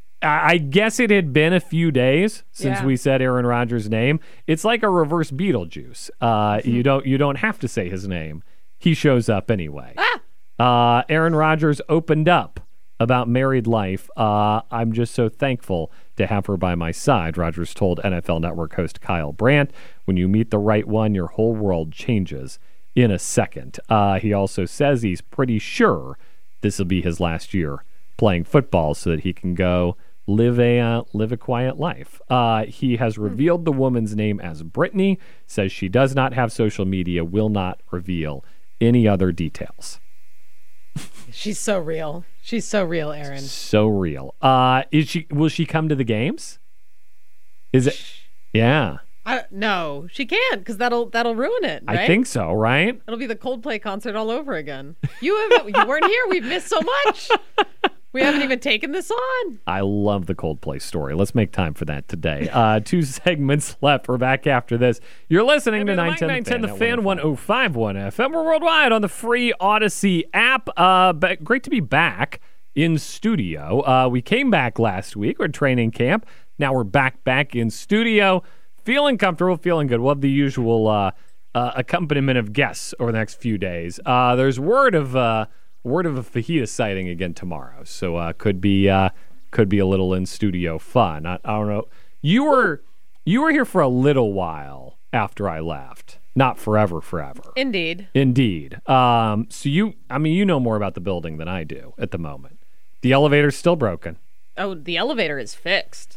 I guess it had been a few days since Yeah. we said Aaron Rodgers' name. It's like a reverse Beetlejuice. Uh, you don't you don't have to say his name. He shows up anyway. Ah! Uh, Aaron Rodgers opened up about married life. Uh, I'm just so thankful to have her by my side, Rodgers told N F L Network host Kyle Brandt. When you meet the right one, your whole world changes in a second. Uh, he also says he's pretty sure this will be his last year playing football so that he can go live a uh, live a quiet life. Uh, he has revealed the woman's name as Brittany, says she does not have social media, will not reveal any other details. She's so real. She's so real, Aaron. So real. Uh, is she? Will she come to the games? Is it? Yeah. I, no, she can't because that'll that'll ruin it. Right? I think so. Right? It'll be the Coldplay concert all over again. You haven't. You weren't here. We've missed so much. We haven't even taken this on. I love the Coldplay story. Let's make time for that today. Uh, two segments left. We're back after this. You're listening to nine ten The Fan, one oh five point one F M. We're worldwide on the free Odyssey app. Uh, but great to be back in studio. Uh, we came back last week. We're training camp. Now we're back, back in studio. Feeling comfortable, feeling good. We'll have the usual uh, uh, accompaniment of guests over the next few days. Uh, there's word of... Uh, Word of a fajita sighting again tomorrow, so uh, could be uh, could be a little in studio fun. I, I don't know. You were you were here for a little while after I left, not forever, forever. Indeed. Indeed. Um, so you, I mean, you know more about the building than I do at the moment. The elevator's still broken. Oh, the elevator is fixed.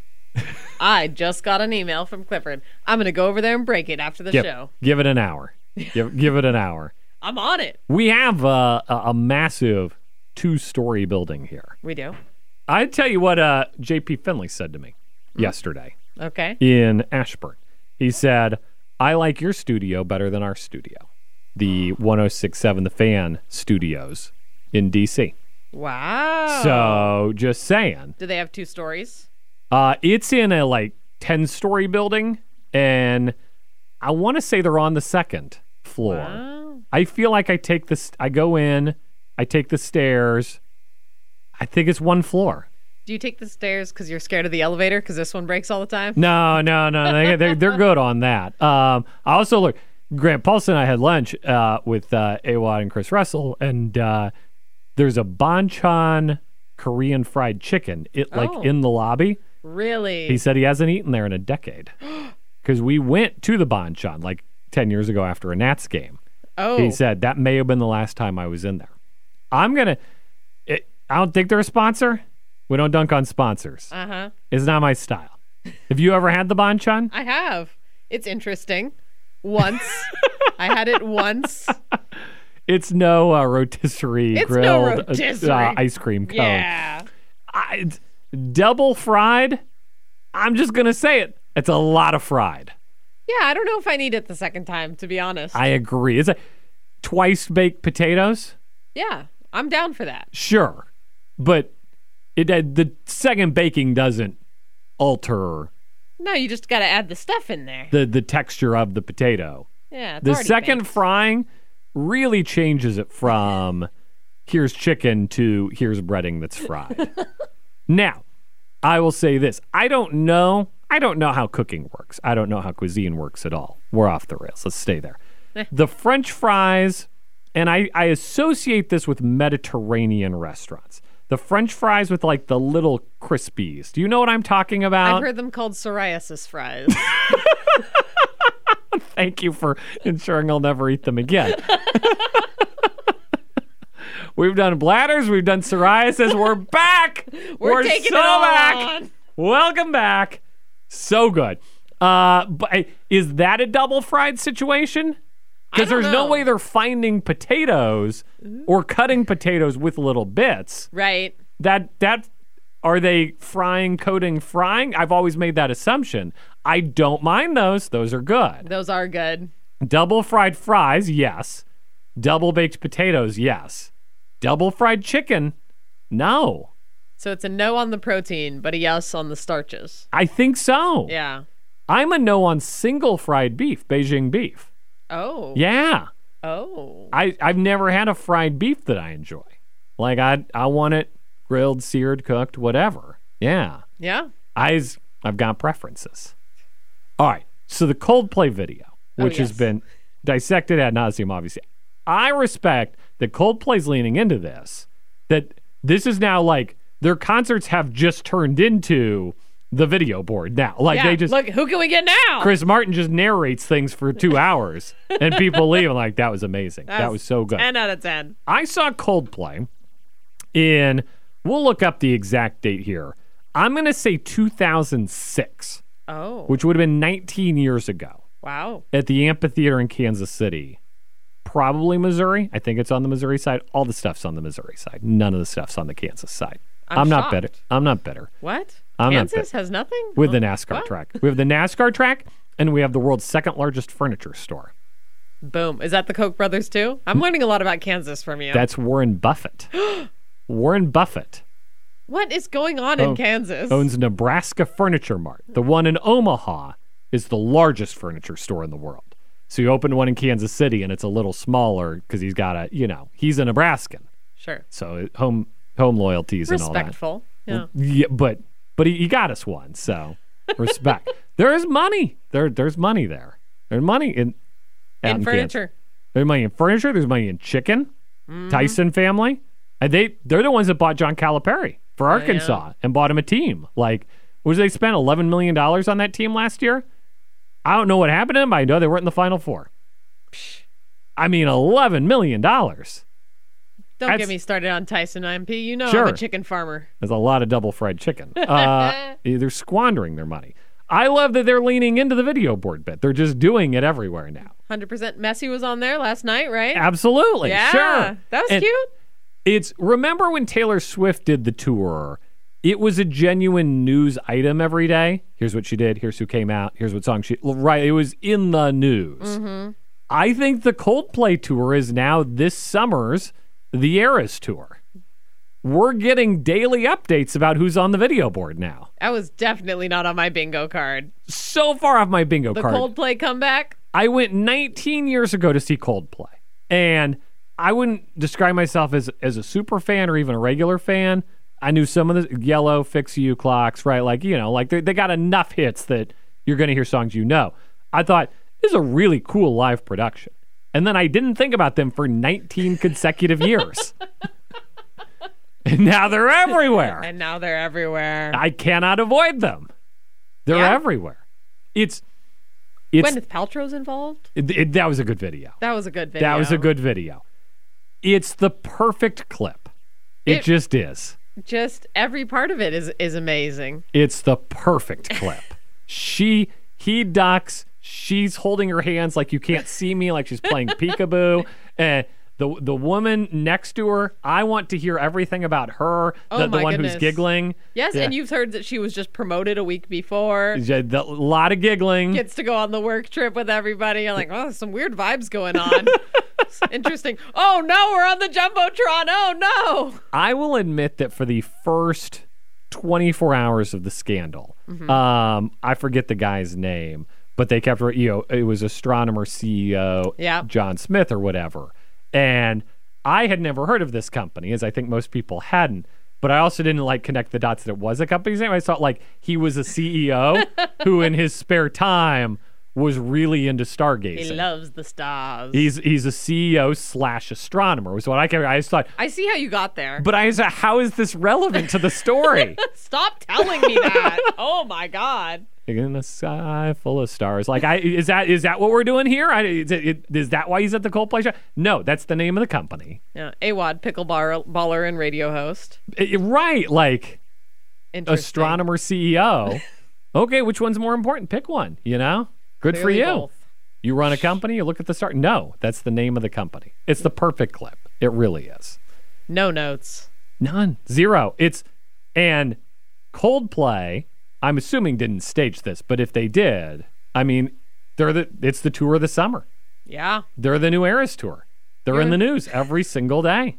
I just got an email from Clifford. I'm going to go over there and break it after the give, show. Give it an hour. give give it an hour. I'm on it. We have uh, a, a massive two-story building here. We do. I tell you what uh, J P Finley said to me mm. yesterday okay. in Ashburn. He said, I like your studio better than our studio, the one oh six point seven The Fan studios in D C. Wow. So just saying. Do they have two stories? Uh, it's in a like ten-story building, and I want to say they're on the second floor. Wow. I feel like I take this. I go in, I take the stairs. I think it's one floor. Do you take the stairs because you're scared of the elevator because this one breaks all the time? No, no, no. they, they're they're good on that. Um, I also look. Grant Paulson and I had lunch uh, with uh, A W O D and Chris Russell, and uh, there's a Bonchon Korean fried chicken, it like Oh. in the lobby. Really? He said he hasn't eaten there in a decade. Because we went to the Bonchon like ten years ago after a Nats game. oh. He said that may have been the last time I was in there. I'm going to, I don't think they're a sponsor. We don't dunk on sponsors. Uh-huh. It's not my style. Have you ever had the Bonchon? I have. It's interesting. Once. I had it once. It's no uh, rotisserie It's grilled no uh, rotisserie. uh, ice cream cone. Yeah. I, it's double fried. I'm just going to say it. It's a lot of fried. Yeah, I don't know if I need it the second time, to be honest. I agree. It's like twice baked potatoes. yeah, I'm down for that. Sure. But it uh, the second baking doesn't alter No, you just got to add the stuff in there. the, the texture of the potato. yeah, it's The already second baked. frying really changes it from here's chicken to here's breading that's fried. Now, I will say this. I don't know. I don't know how cooking works. I don't know how cuisine works at all. We're off the rails. Let's stay there. Eh. The French fries, and I, I associate this with Mediterranean restaurants. The French fries with like the little crispies. Do you know what I'm talking about? I've heard them called psoriasis fries. Thank you for ensuring I'll never eat them again. We've done bladders. We've done psoriasis. We're back. We're taking so it all back. on. Welcome back. So good. Uh, but is that a double fried situation? Because I don't there's no know. way they're finding potatoes or cutting potatoes with little bits. Right. That that are they frying, coating, frying? I've always made that assumption. I don't mind those. Those are good. Those are good. Double fried fries, yes. Double baked potatoes, yes. Double fried chicken, no. So it's a no on the protein, but a yes on the starches. I think so. Yeah. I'm a no on single fried beef, Beijing beef. Oh. Yeah. Oh. I, I've never had a fried beef that I enjoy. Like, I I want it grilled, seared, cooked, whatever. Yeah. Yeah. I, I've got preferences. All right. So the Coldplay video, Oh, which has yes. been dissected ad nauseum, obviously. I respect that Coldplay's leaning into this, that this is now like their concerts have just turned into the video board now. Like yeah. they just, Look, who can we get now? Chris Martin just narrates things for two hours and people leave and like, that was amazing. That's that was so good. ten out of ten. I saw Coldplay in, we'll look up the exact date here. I'm going to say two thousand six, Oh. which would have been nineteen years ago Wow. at the amphitheater in Kansas City. Probably Missouri. I think it's on the Missouri side. All the stuff's on the Missouri side. None of the stuff's on the Kansas side. I'm not shocked. bitter. I'm not bitter. What? I'm not Kansas bit- has nothing? With the Oh, NASCAR what? track. We have the NASCAR track, and we have the world's second largest furniture store. Boom. Is that the Koch brothers too? I'm learning a lot about Kansas from you. That's Warren Buffett. Warren Buffett What is going on Oh, in Kansas? owns Nebraska Furniture Mart. The one in Omaha is the largest furniture store in the world. So you opened one in Kansas City, and it's a little smaller because he's got a, you know, he's a Nebraskan. Sure. So it- home home loyalties and all that. Respectful. Yeah. Yeah, but but he, he got us one, so respect. There is money. There there's money there. There's money in out In Kansas. furniture. There's money in furniture. There's money in chicken. Tyson family. And they they're the ones that bought John Calipari for Arkansas and bought him a team. Like, was they spent eleven million dollars on that team last year? I don't know what happened to them. I know they weren't in the Final Four. I mean, eleven million dollars. Don't That's- get me started on Tyson I M P. You know Sure. I'm a chicken farmer. There's a lot of double fried chicken. Uh, they're squandering their money. I love that they're leaning into the video board bit. They're just doing it everywhere now. one hundred percent. Messi was on there last night, right? Absolutely. Yeah. Sure. That was And cute. It's remember when Taylor Swift did the tour? It was a genuine news item every day. Here's what she did. Here's who came out. Here's what song she right. It was in the news. Mm-hmm. I think the Coldplay tour is now this summer's The Eras tour. We're getting daily updates about who's on the video board now. That was definitely not on my bingo card. So far off my bingo The card. Coldplay comeback. I went nineteen years ago to see Coldplay, and I wouldn't describe myself as as a super fan or even a regular fan. I knew some of the Yellow, Fix You, Clocks, right? Like, you know, like they they got enough hits that you're going to hear songs you know. I thought, this is a really cool live production. And then I didn't think about them for nineteen consecutive years. And now they're everywhere. And now they're everywhere. I cannot avoid them. They're Yeah. everywhere. It's it's Gwyneth Paltrow's involved? it, it- that was a good video. That was a good video. That was a good video. It's the perfect clip. It, It- just is. Just every part of it is is amazing. It's the perfect clip. she he ducks. She's holding her hands like you can't see me, like she's playing peekaboo. And the the woman next to her, I want to hear everything about her. Oh, the, the my one goodness. who's giggling. Yes, Yeah. and you've heard that she was just promoted a week before. A lot of giggling. Gets to go on the work trip with everybody. You're like, oh, there's some weird vibes going on. It's interesting. Oh, no, we're on the Jumbotron. Oh, no. I will admit that for the first twenty-four hours of the scandal, Mm-hmm. um, I forget the guy's name, but they kept, you know, it was astronomer C E O Yeah. John Smith or whatever. And I had never heard of this company, as I think most people hadn't. But I also didn't like connect the dots that it was a company's name. I thought like he was a C E O who, in his spare time, was really into stargazing. He loves the stars. He's he's a C E O slash astronomer. Was what I I just thought. I see how you got there. But I was like, how is this relevant to the story? Stop telling me that. Oh, my God. In a sky full of stars. Like, I is that is that what we're doing here? I, is, it, is that why he's at the Coldplay show? No, that's the name of the company. Yeah, AWOD, pickleballer and radio host. I- right, like Interesting. astronomer C E O. Okay, which one's more important? Pick one. You know, good Clearly for you. both. You run a company. You look at the start. No, that's the name of the company. It's the perfect clip. It really is. No notes. None. Zero. It's and Coldplay, I'm assuming didn't stage this, but if they did, I mean, they're the it's the tour of the summer. Yeah. They're the new Eras tour. They're in the news every single day.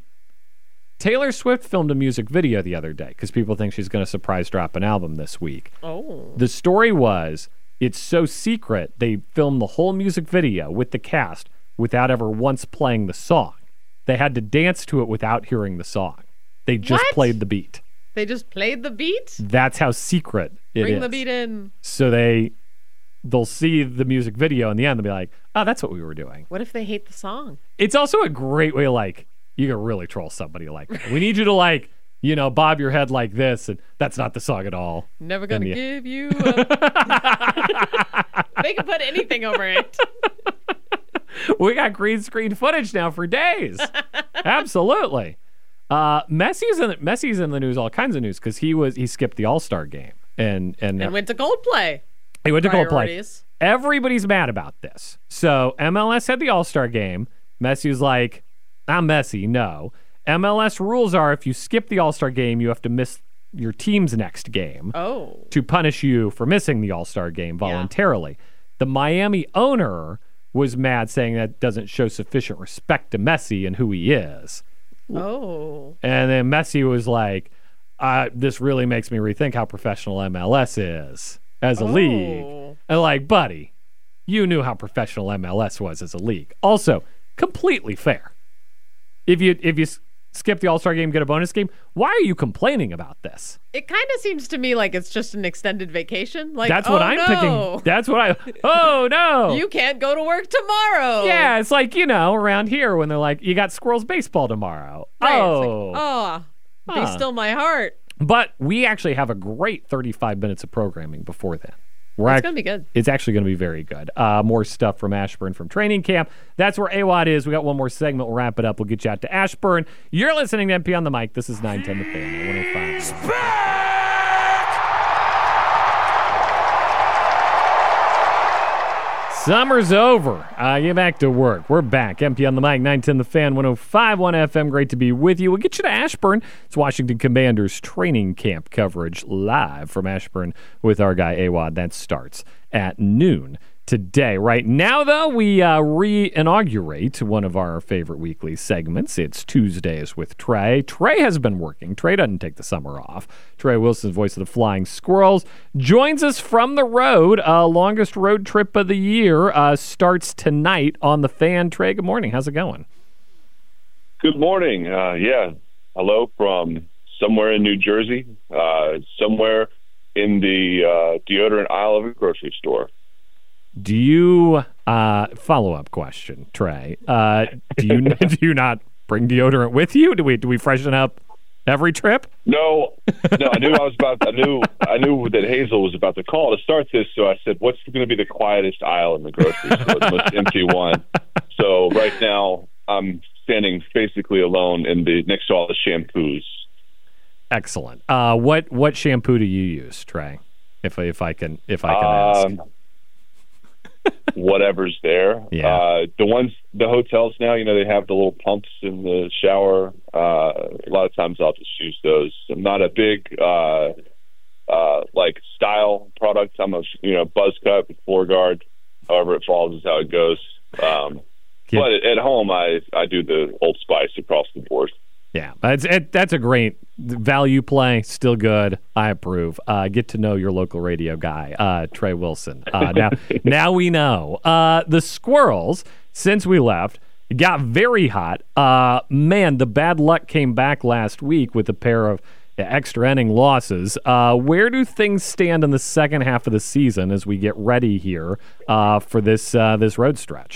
Taylor Swift filmed a music video the other day because people think she's going to surprise drop an album this week. Oh. The story was it's so secret they filmed the whole music video with the cast without ever once playing the song. They had to dance to it without hearing the song. They just What? played the beat. They just played the beat? That's how secret it is. Bring the beat in. So they they'll see the music video in the end. They'll be like, "Oh, that's what we were doing." What if they hate the song? It's also a great way, like you can really troll somebody like that. We need you to like, you know, bob your head like this, and that's not the song at all. Never gonna And give you up. They can put anything over it. We got green screen footage now for days. Absolutely. Uh, Messi's in Messi's in the news, all kinds of news, because he was he skipped the All Star game and and, And went to Coldplay. he went to Coldplay. Priorities. Everybody's mad about this. So M L S had the All Star game. Messi was like, "I'm Messi." No, M L S rules are if you skip the All Star game, you have to miss your team's next game Oh. to punish you for missing the All Star game voluntarily. The Miami owner was mad, saying that doesn't show sufficient respect to Messi and who he is. Oh. And then Messi was like, uh, this really makes me rethink how professional M L S is as a Oh. league. And like, buddy, you knew how professional M L S was as a league. Also, completely fair. If you if you s- skip the All-Star game, get a bonus game, why are you complaining about this? It kind of seems to me like it's just an extended vacation. Like, That's oh, what I'm no. picking. That's what I, oh no. You can't go to work tomorrow. Yeah, it's like, you know, around here when they're like, you got Squirrels baseball tomorrow. Right, it's Oh. like, oh, be Huh. still my heart. But we actually have a great thirty-five minutes of programming before then. We're It's act- gonna be good. It's actually going to be very good. Uh, more stuff from Ashburn from training camp. That's where AWOD is. We got one more segment. We'll wrap it up. We'll get you out to Ashburn. You're listening to M P on the Mic. This is nine ten The Fan, one oh five. Summer's over. Uh, get back to work. We're back. M P on the Mic, nine ten The Fan, one oh five point one F M. Great to be with you. We'll get you to Ashburn. It's Washington Commanders training camp coverage live from Ashburn with our guy AWOD. That starts at noon today. Right now, though, we uh, re-inaugurate one of our favorite weekly segments. It's Tuesdays with Trey. Trey has been working. Trey doesn't take the summer off. Trey Wilson, voice of the Flying Squirrels, joins us from the road. Uh, longest road trip of the year uh, starts tonight on the Fan. Trey, good morning. How's it going? Good morning. Uh, yeah, hello from somewhere in New Jersey, uh, somewhere in the uh, deodorant aisle of a grocery store. Do you uh, follow-up question, Trey? Uh, do you do you not bring deodorant with you? Do we do we freshen up Every trip? No, no. I knew I was about. I knew. I knew that Hazel was about to call to start this. So I said, "What's going to be the quietest aisle in the grocery store? The most empty one." So right now, I'm standing basically alone in the next to all the shampoos. Excellent. Uh, what what shampoo do you use, Trey? If if I can if I can um, ask. Whatever's there. Yeah. Uh, the ones, the hotels now, you know, they have the little pumps in the shower. Uh, a lot of times I'll just use those. I'm not a big, uh, uh, like style product. I'm a, you know, buzz cut with floor guard. However it falls is how it goes. Um, Yeah. But at home, I, I do the Old Spice across the board. Yeah, that's it, that's a great value play. Still good. I approve. Uh, get to know your local radio guy, uh, Trey Wilson. Uh, now, now we know. Uh, the Squirrels, since we left, got very hot. Uh, man, the bad luck came back last week with a pair of extra inning losses. Uh, where do things stand in the second half of the season as we get ready here uh, for this uh, this road stretch?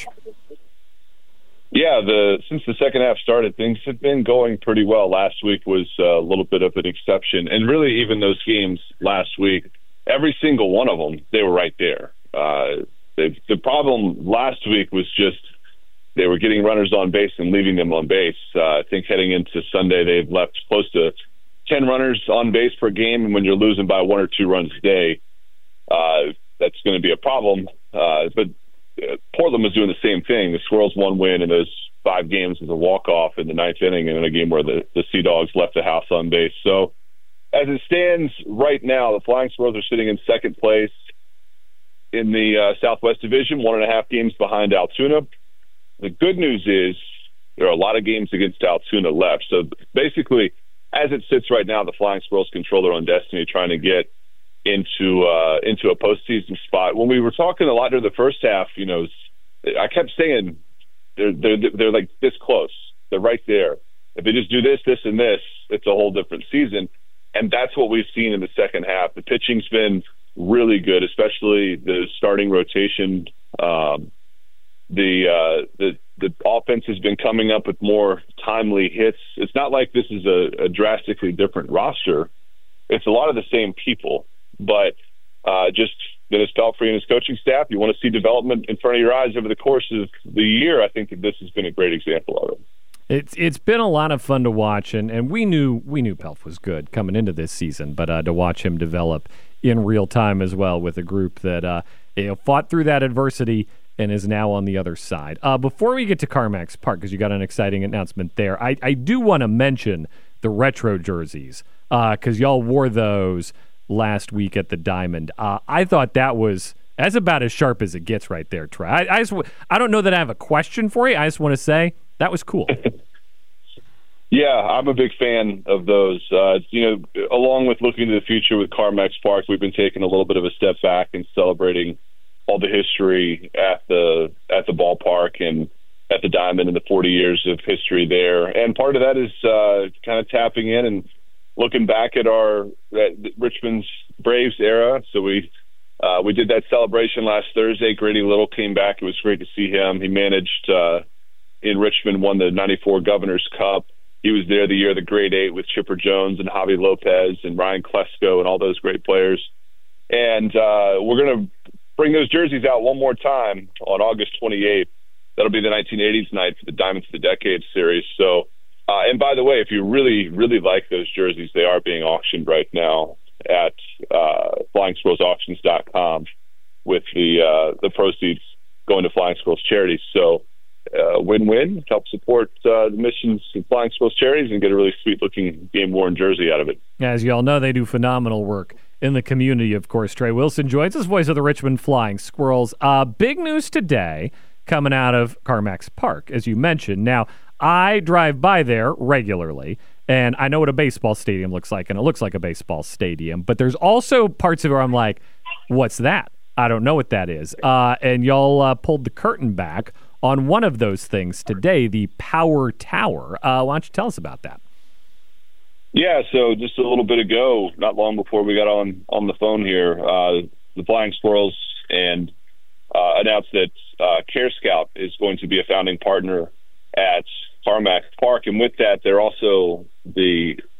Yeah, the since the second half started, things have been going pretty well. Last week was a little bit of an exception. And really, even those games last week, every single one of them, they were right there. Uh, the, the problem last week was just they were getting runners on base and leaving them on base. Uh, I think heading into Sunday, they've left close to ten runners on base per game. And when you're losing by one or two runs a day, uh, that's going to be a problem. Uh, but Portland was doing the same thing. The Squirrels won win in those five games as a walk-off in the ninth inning and in a game where the, the Sea Dogs left the house on base. So as it stands right now, the Flying Squirrels are sitting in second place in the uh, Southwest Division, one and a half games behind Altoona. The good news is there are a lot of games against Altoona left. So basically, as it sits right now, the Flying Squirrels control their own destiny, trying to get into uh, into a postseason spot. When we were talking a lot during the first half, you know, I kept saying they're they're they're like this close. They're right there. If they just do this, this, and this, it's a whole different season. And that's what we've seen in the second half. The pitching's been really good, especially the starting rotation. Um, the uh, the the offense has been coming up with more timely hits. It's not like this is a, a drastically different roster. It's a lot of the same people. But uh, just Dennis Pelfrey and his coaching staff, you want to see development in front of your eyes over the course of the year. I think that this has been a great example of it. It's it's been a lot of fun to watch, and, and we knew we knew Pelf was good coming into this season, but uh, to watch him develop in real time as well with a group that uh, you know, fought through that adversity and is now on the other side. Uh, before we get to CarMax Park, because you got an exciting announcement there, I, I do want to mention the retro jerseys because uh, y'all wore those last week at the Diamond. Uh, I thought that was that's about as sharp as it gets right there, Trey. I, I, just, I don't know that I have a question for you. I just want to say that was cool. Yeah, I'm a big fan of those. Uh, you know, along with looking to the future with CarMax Park, we've been taking a little bit of a step back and celebrating all the history at the at the ballpark and at the Diamond and the forty years of history there. And part of that is uh, kind of tapping in and looking back at our at Richmond's Braves era. So we uh, we did that celebration last Thursday. Grady Little came back. It was great to see him. He managed uh, in Richmond, won the ninety-four Governor's Cup. He was there the year of the Grade Eight with Chipper Jones and Javi Lopez and Ryan Klesko and all those great players. And uh, we're going to bring those jerseys out one more time on August twenty-eighth. That'll be the nineteen eighties night for the Diamonds of the Decade series. So, uh, and by the way, if you really, really like those jerseys, they are being auctioned right now at uh, flying squirrels auctions dot com with the uh, the proceeds going to Flying Squirrels charities. So, uh, win-win, help support uh, the missions of Flying Squirrels charities and get a really sweet-looking game-worn jersey out of it. As you all know, they do phenomenal work in the community, of course. Trey Wilson joins us, voice of the Richmond Flying Squirrels. Uh, big news today coming out of CarMax Park, as you mentioned. Now, I drive by there regularly, and I know what a baseball stadium looks like, and it looks like a baseball stadium. But there's also parts of it where I'm like, what's that? I don't know what that is. Uh, and y'all uh, pulled the curtain back on one of those things today, the Power Tower. Uh, why don't you tell us about that? Yeah, so just a little bit ago, not long before we got on, on the phone here, uh, the Flying Squirrels and uh, announced that uh, Care Scout is going to be a founding partner at CarMax Park. And with that, they're also the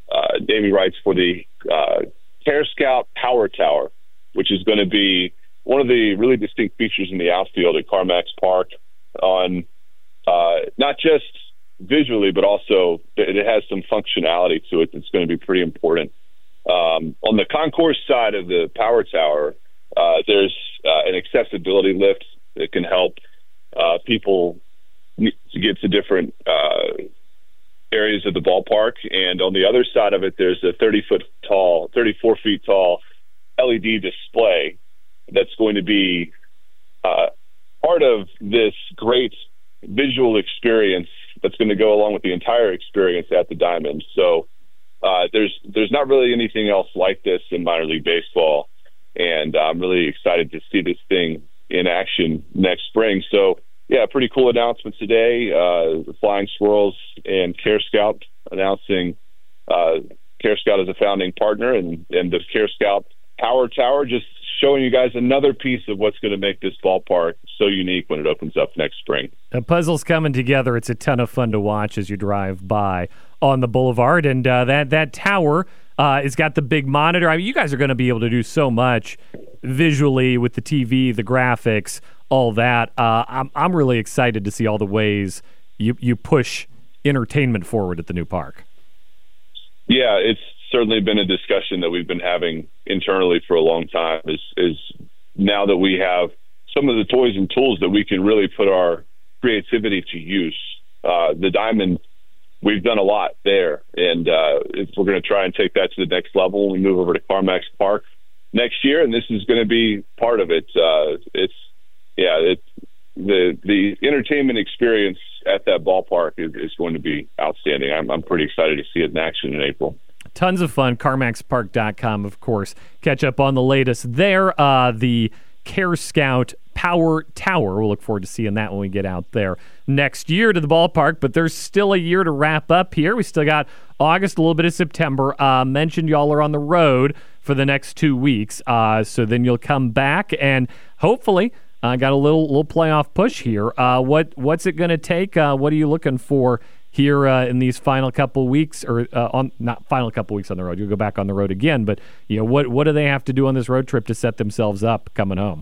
uh, naming rights for the uh, Care Scout Power Tower, which is going to be one of the really distinct features in the outfield at CarMax Park on uh, not just visually, but also it has some functionality to it that's going to be pretty important. Um, on the concourse side of the Power Tower, uh, there's uh, an accessibility lift that can help uh, people to get to different uh, areas of the ballpark. And on the other side of it, there's a thirty foot tall, thirty-four feet tall L E D display that's going to be uh, part of this great visual experience that's going to go along with the entire experience at the Diamond. So uh, there's there's not really anything else like this in minor league baseball, and I'm really excited to see this thing in action next spring. So yeah, pretty cool announcement today. Uh, the Flying Squirrels and Care Scout announcing uh, Care Scout as a founding partner, and, and the Care Scout Power Tower, just showing you guys another piece of what's going to make this ballpark so unique when it opens up next spring. The puzzle's coming together. It's a ton of fun to watch as you drive by on the boulevard. And uh, that, that tower uh, has got the big monitor. I mean, you guys are going to be able to do so much visually with the T V, the graphics, all that. Uh, I'm I'm really excited to see all the ways you, you push entertainment forward at the new park. Yeah, it's certainly been a discussion that we've been having internally for a long time, is, is now that we have some of the toys and tools that we can really put our creativity to use. Uh, the Diamond, we've done a lot there, and uh, if we're going to try and take that to the next level when we move over to CarMax Park next year, and this is going to be part of it. Uh, it's, yeah, it, the the entertainment experience at that ballpark is, is going to be outstanding. I'm, I'm pretty excited to see it in action in April. Tons of fun. CarMax Park dot com, of course. Catch up on the latest there. Uh, the Care Scout Power Tower. We'll look forward to seeing that when we get out there next year to the ballpark. But there's still a year to wrap up here. We still got August, a little bit of September. Uh, mentioned y'all are on the road for the next two weeks. Uh, so then you'll come back and hopefully uh, got a little little playoff push here. Uh, what what's it going to take? Uh, what are you looking for here uh, in these final couple weeks, or uh, on not final couple weeks on the road? You'll go back on the road again, but you know what what do they have to do on this road trip to set themselves up coming home?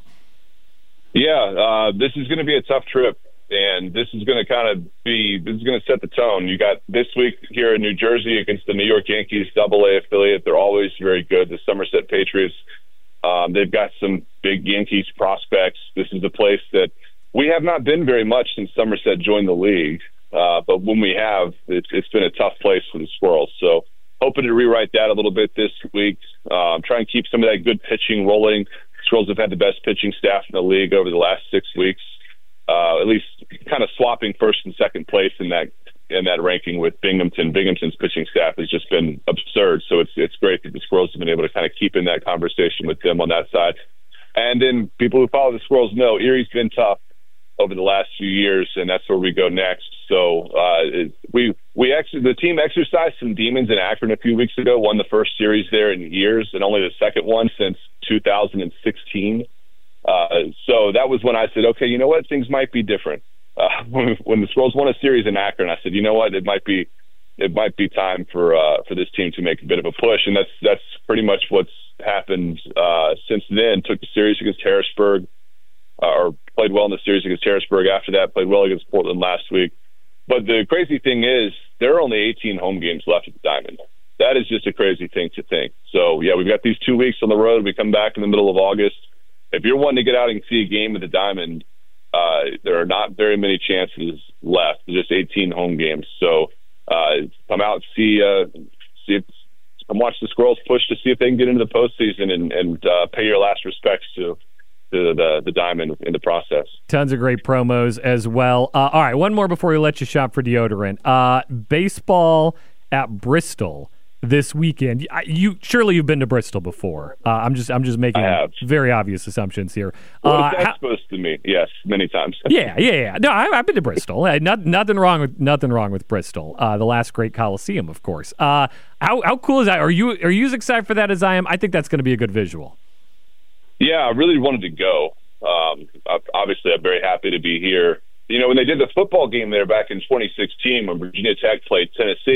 Yeah, uh, this is going to be a tough trip, and this is going to kind of be this is going to set the tone. You got this week here in New Jersey against the New York Yankees, Double A affiliate. They're always very good. The Somerset Patriots. Um, they've got some big Yankees prospects. This is a place that we have not been very much since Somerset joined the league. Uh, but when we have, it's, it's been a tough place for the Squirrels. So hoping to rewrite that a little bit this week. Um, try and keep some of that good pitching rolling. Squirrels have had the best pitching staff in the league over the last six weeks. Uh, at least kind of swapping first and second place in that in that ranking with Binghamton. Binghamton's pitching staff has just been absurd. So it's it's great that the Squirrels have been able to kind of keep in that conversation with them on that side. And then people who follow the Squirrels know Erie's been tough over the last few years, and that's where we go next. So uh, we we actually the team exercised some demons in Akron a few weeks ago, won the first series there in years, and only the second one since two thousand sixteen. Uh, so that was when I said, okay, you know what, things might be different. Uh, when, when the Squirrels won a series in Akron, I said, you know what, it might be it might be time for uh, for this team to make a bit of a push, and that's that's pretty much what's happened uh, since then. Took the series against Harrisburg. Uh, or played well in the series against Harrisburg. After that, played well against Portland last week. But the crazy thing is, there are only eighteen home games left at the Diamond. That is just a crazy thing to think. So, yeah, we've got these two weeks on the road. We come back in the middle of August. If you're wanting to get out and see a game at the Diamond, uh, there are not very many chances left. There's just eighteen home games. So uh, come out and see, uh, see if, come watch the Squirrels push to see if they can get into the postseason and, and uh, pay your last respects to The, the the Diamond in the process. Tons of great promos as well. Uh, all right, one more before we let you shop for deodorant. Uh, baseball at Bristol this weekend. You surely you've been to Bristol before. Uh, I'm just I'm just making very obvious assumptions here. What uh, is that how, supposed to mean? Yes, many times. yeah, yeah, yeah. No, I, I've been to Bristol. Uh, not, nothing wrong with nothing wrong with Bristol. Uh, the last great Coliseum, of course. Uh, how how cool is that? Are you are you as excited for that as I am? I think that's going to be a good visual. Yeah, I really wanted to go. Um, obviously, I'm very happy to be here. You know, when they did the football game there back in twenty sixteen when Virginia Tech played Tennessee, yeah.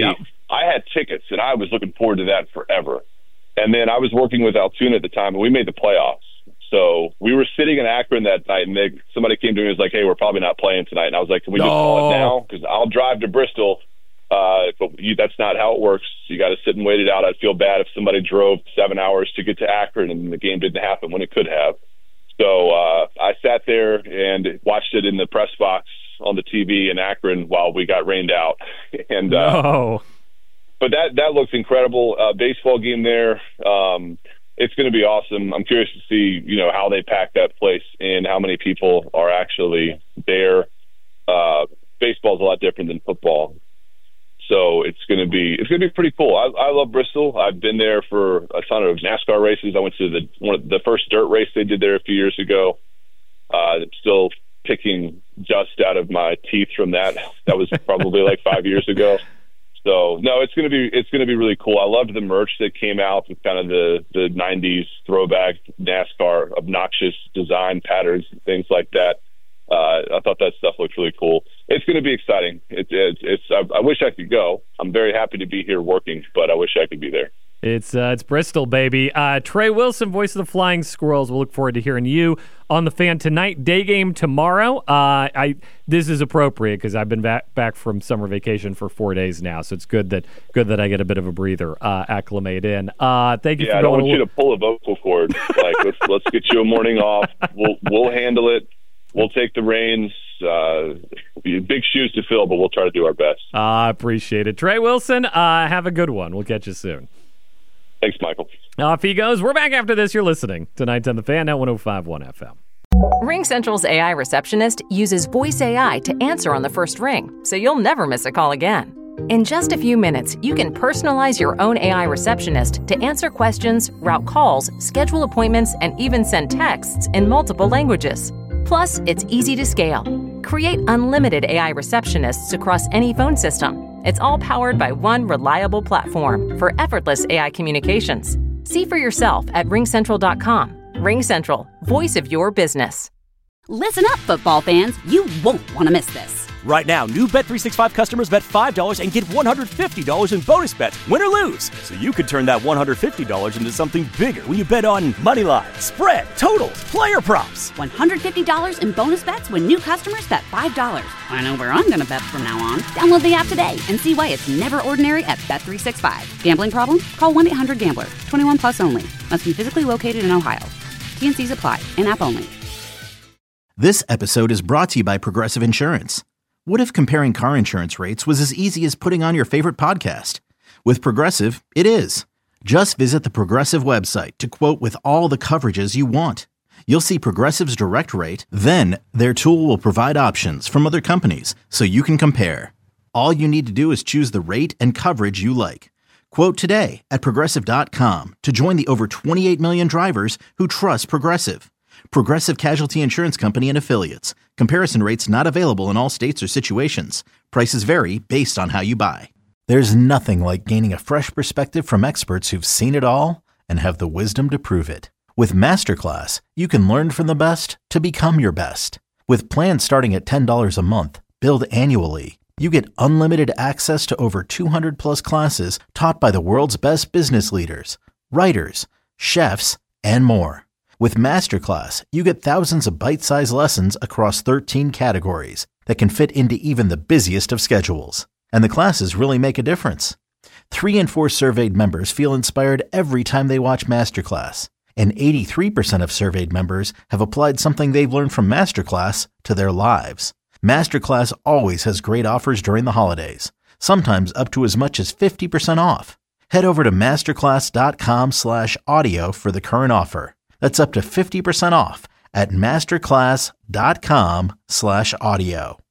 I had tickets, and I was looking forward to that forever. And then I was working with Altoona at the time, and we made the playoffs. So we were sitting in Akron that night, and they, somebody came to me and was like, hey, we're probably not playing tonight. And I was like, can we no. just call it now? Because I'll drive to Bristol. Uh, but you, that's not how it works. You got to sit and wait it out. I'd feel bad if somebody drove seven hours to get to Akron and the game didn't happen when it could have. So uh, I sat there and watched it in the press box on the T V in Akron while we got rained out. and uh, no. But that, that looks incredible. Uh, baseball game there. Um, it's going to be awesome. I'm curious to see, you know, how they pack that place and how many people are actually there. Uh, baseball is a lot different than football. So it's going to be it's going to be pretty cool. I, I love Bristol. I've been there for a ton of NASCAR races. I went to the one of the first dirt race they did there a few years ago. Uh, I'm still picking dust out of my teeth from that. That was probably like five years ago. So no, it's going to be it's going to be really cool. I loved the merch that came out with kind of the the nineties throwback NASCAR obnoxious design patterns and things like that. Uh, I thought that stuff looked really cool. It's going to be exciting. It, it, it's. I, I wish I could go. I'm very happy to be here working, but I wish I could be there. It's uh, it's Bristol, baby. Uh, Trey Wilson, voice of the Flying Squirrels. We'll look forward to hearing you on the Fan tonight. Day game tomorrow. Uh, I this is appropriate because I've been back back from summer vacation for four days now, so it's good that good that I get a bit of a breather, uh, acclimate in. Uh, thank you yeah, for I don't going. want you to pull a vocal cord. Like let's let's get you a morning off. We'll we'll handle it. We'll take the reins. Uh, big shoes to fill, but we'll try to do our best. I uh, appreciate it. Trey Wilson, uh, have a good one. We'll catch you soon. Thanks, Michael. Off he goes. We're back after this. You're listening to Nights on the Fan at one oh five point one F M. RingCentral's A I receptionist uses voice A I to answer on the first ring, so you'll never miss a call again. In just a few minutes, you can personalize your own A I receptionist to answer questions, route calls, schedule appointments, and even send texts in multiple languages. Plus, it's easy to scale. Create unlimited A I receptionists across any phone system. It's all powered by one reliable platform for effortless A I communications. See for yourself at ring central dot com. RingCentral, voice of your business. Listen up, football fans. You won't want to miss this. Right now, new Bet three sixty-five customers bet five dollars and get one hundred fifty dollars in bonus bets, win or lose. So you could turn that one hundred fifty dollars into something bigger when you bet on money line, spread, totals, player props. one hundred fifty dollars in bonus bets when new customers bet five dollars. I know where I'm going to bet from now on. Download the app today and see why it's never ordinary at Bet three sixty-five. Gambling problem? Call one eight hundred gambler. twenty-one plus only. Must be physically located in Ohio. T N Cs apply. In-app only. This episode is brought to you by Progressive Insurance. What if comparing car insurance rates was as easy as putting on your favorite podcast? With Progressive, it is. Just visit the Progressive website to quote with all the coverages you want. You'll see Progressive's direct rate, then their tool will provide options from other companies so you can compare. All you need to do is choose the rate and coverage you like. Quote today at progressive dot com to join the over twenty-eight million drivers who trust Progressive. Progressive Casualty Insurance Company and Affiliates. Comparison rates not available in all states or situations. Prices vary based on how you buy. There's nothing like gaining a fresh perspective from experts who've seen it all and have the wisdom to prove it. With Masterclass, you can learn from the best to become your best. With plans starting at ten dollars a month, billed annually, you get unlimited access to over two hundred plus classes taught by the world's best business leaders, writers, chefs, and more. With Masterclass, you get thousands of bite-sized lessons across thirteen categories that can fit into even the busiest of schedules. And the classes really make a difference. Three in four surveyed members feel inspired every time they watch Masterclass. And eighty-three percent of surveyed members have applied something they've learned from Masterclass to their lives. Masterclass always has great offers during the holidays, sometimes up to as much as fifty percent off. Head over to masterclass.com slash audio for the current offer. That's up to fifty percent off at masterclass.com slash audio.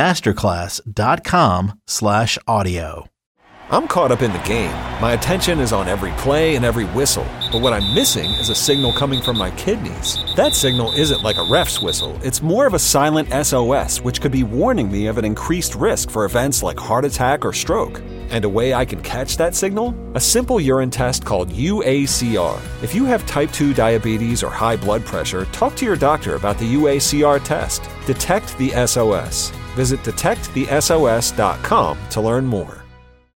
Masterclass.com slash audio. I'm caught up in the game. My attention is on every play and every whistle. But what I'm missing is a signal coming from my kidneys. That signal isn't like a ref's whistle. It's more of a silent S O S, which could be warning me of an increased risk for events like heart attack or stroke. And a way I can catch that signal? A simple urine test called U A C R. If you have type two diabetes or high blood pressure, talk to your doctor about the U A C R test. Detect the S O S. Visit detect the S O S dot com to learn more.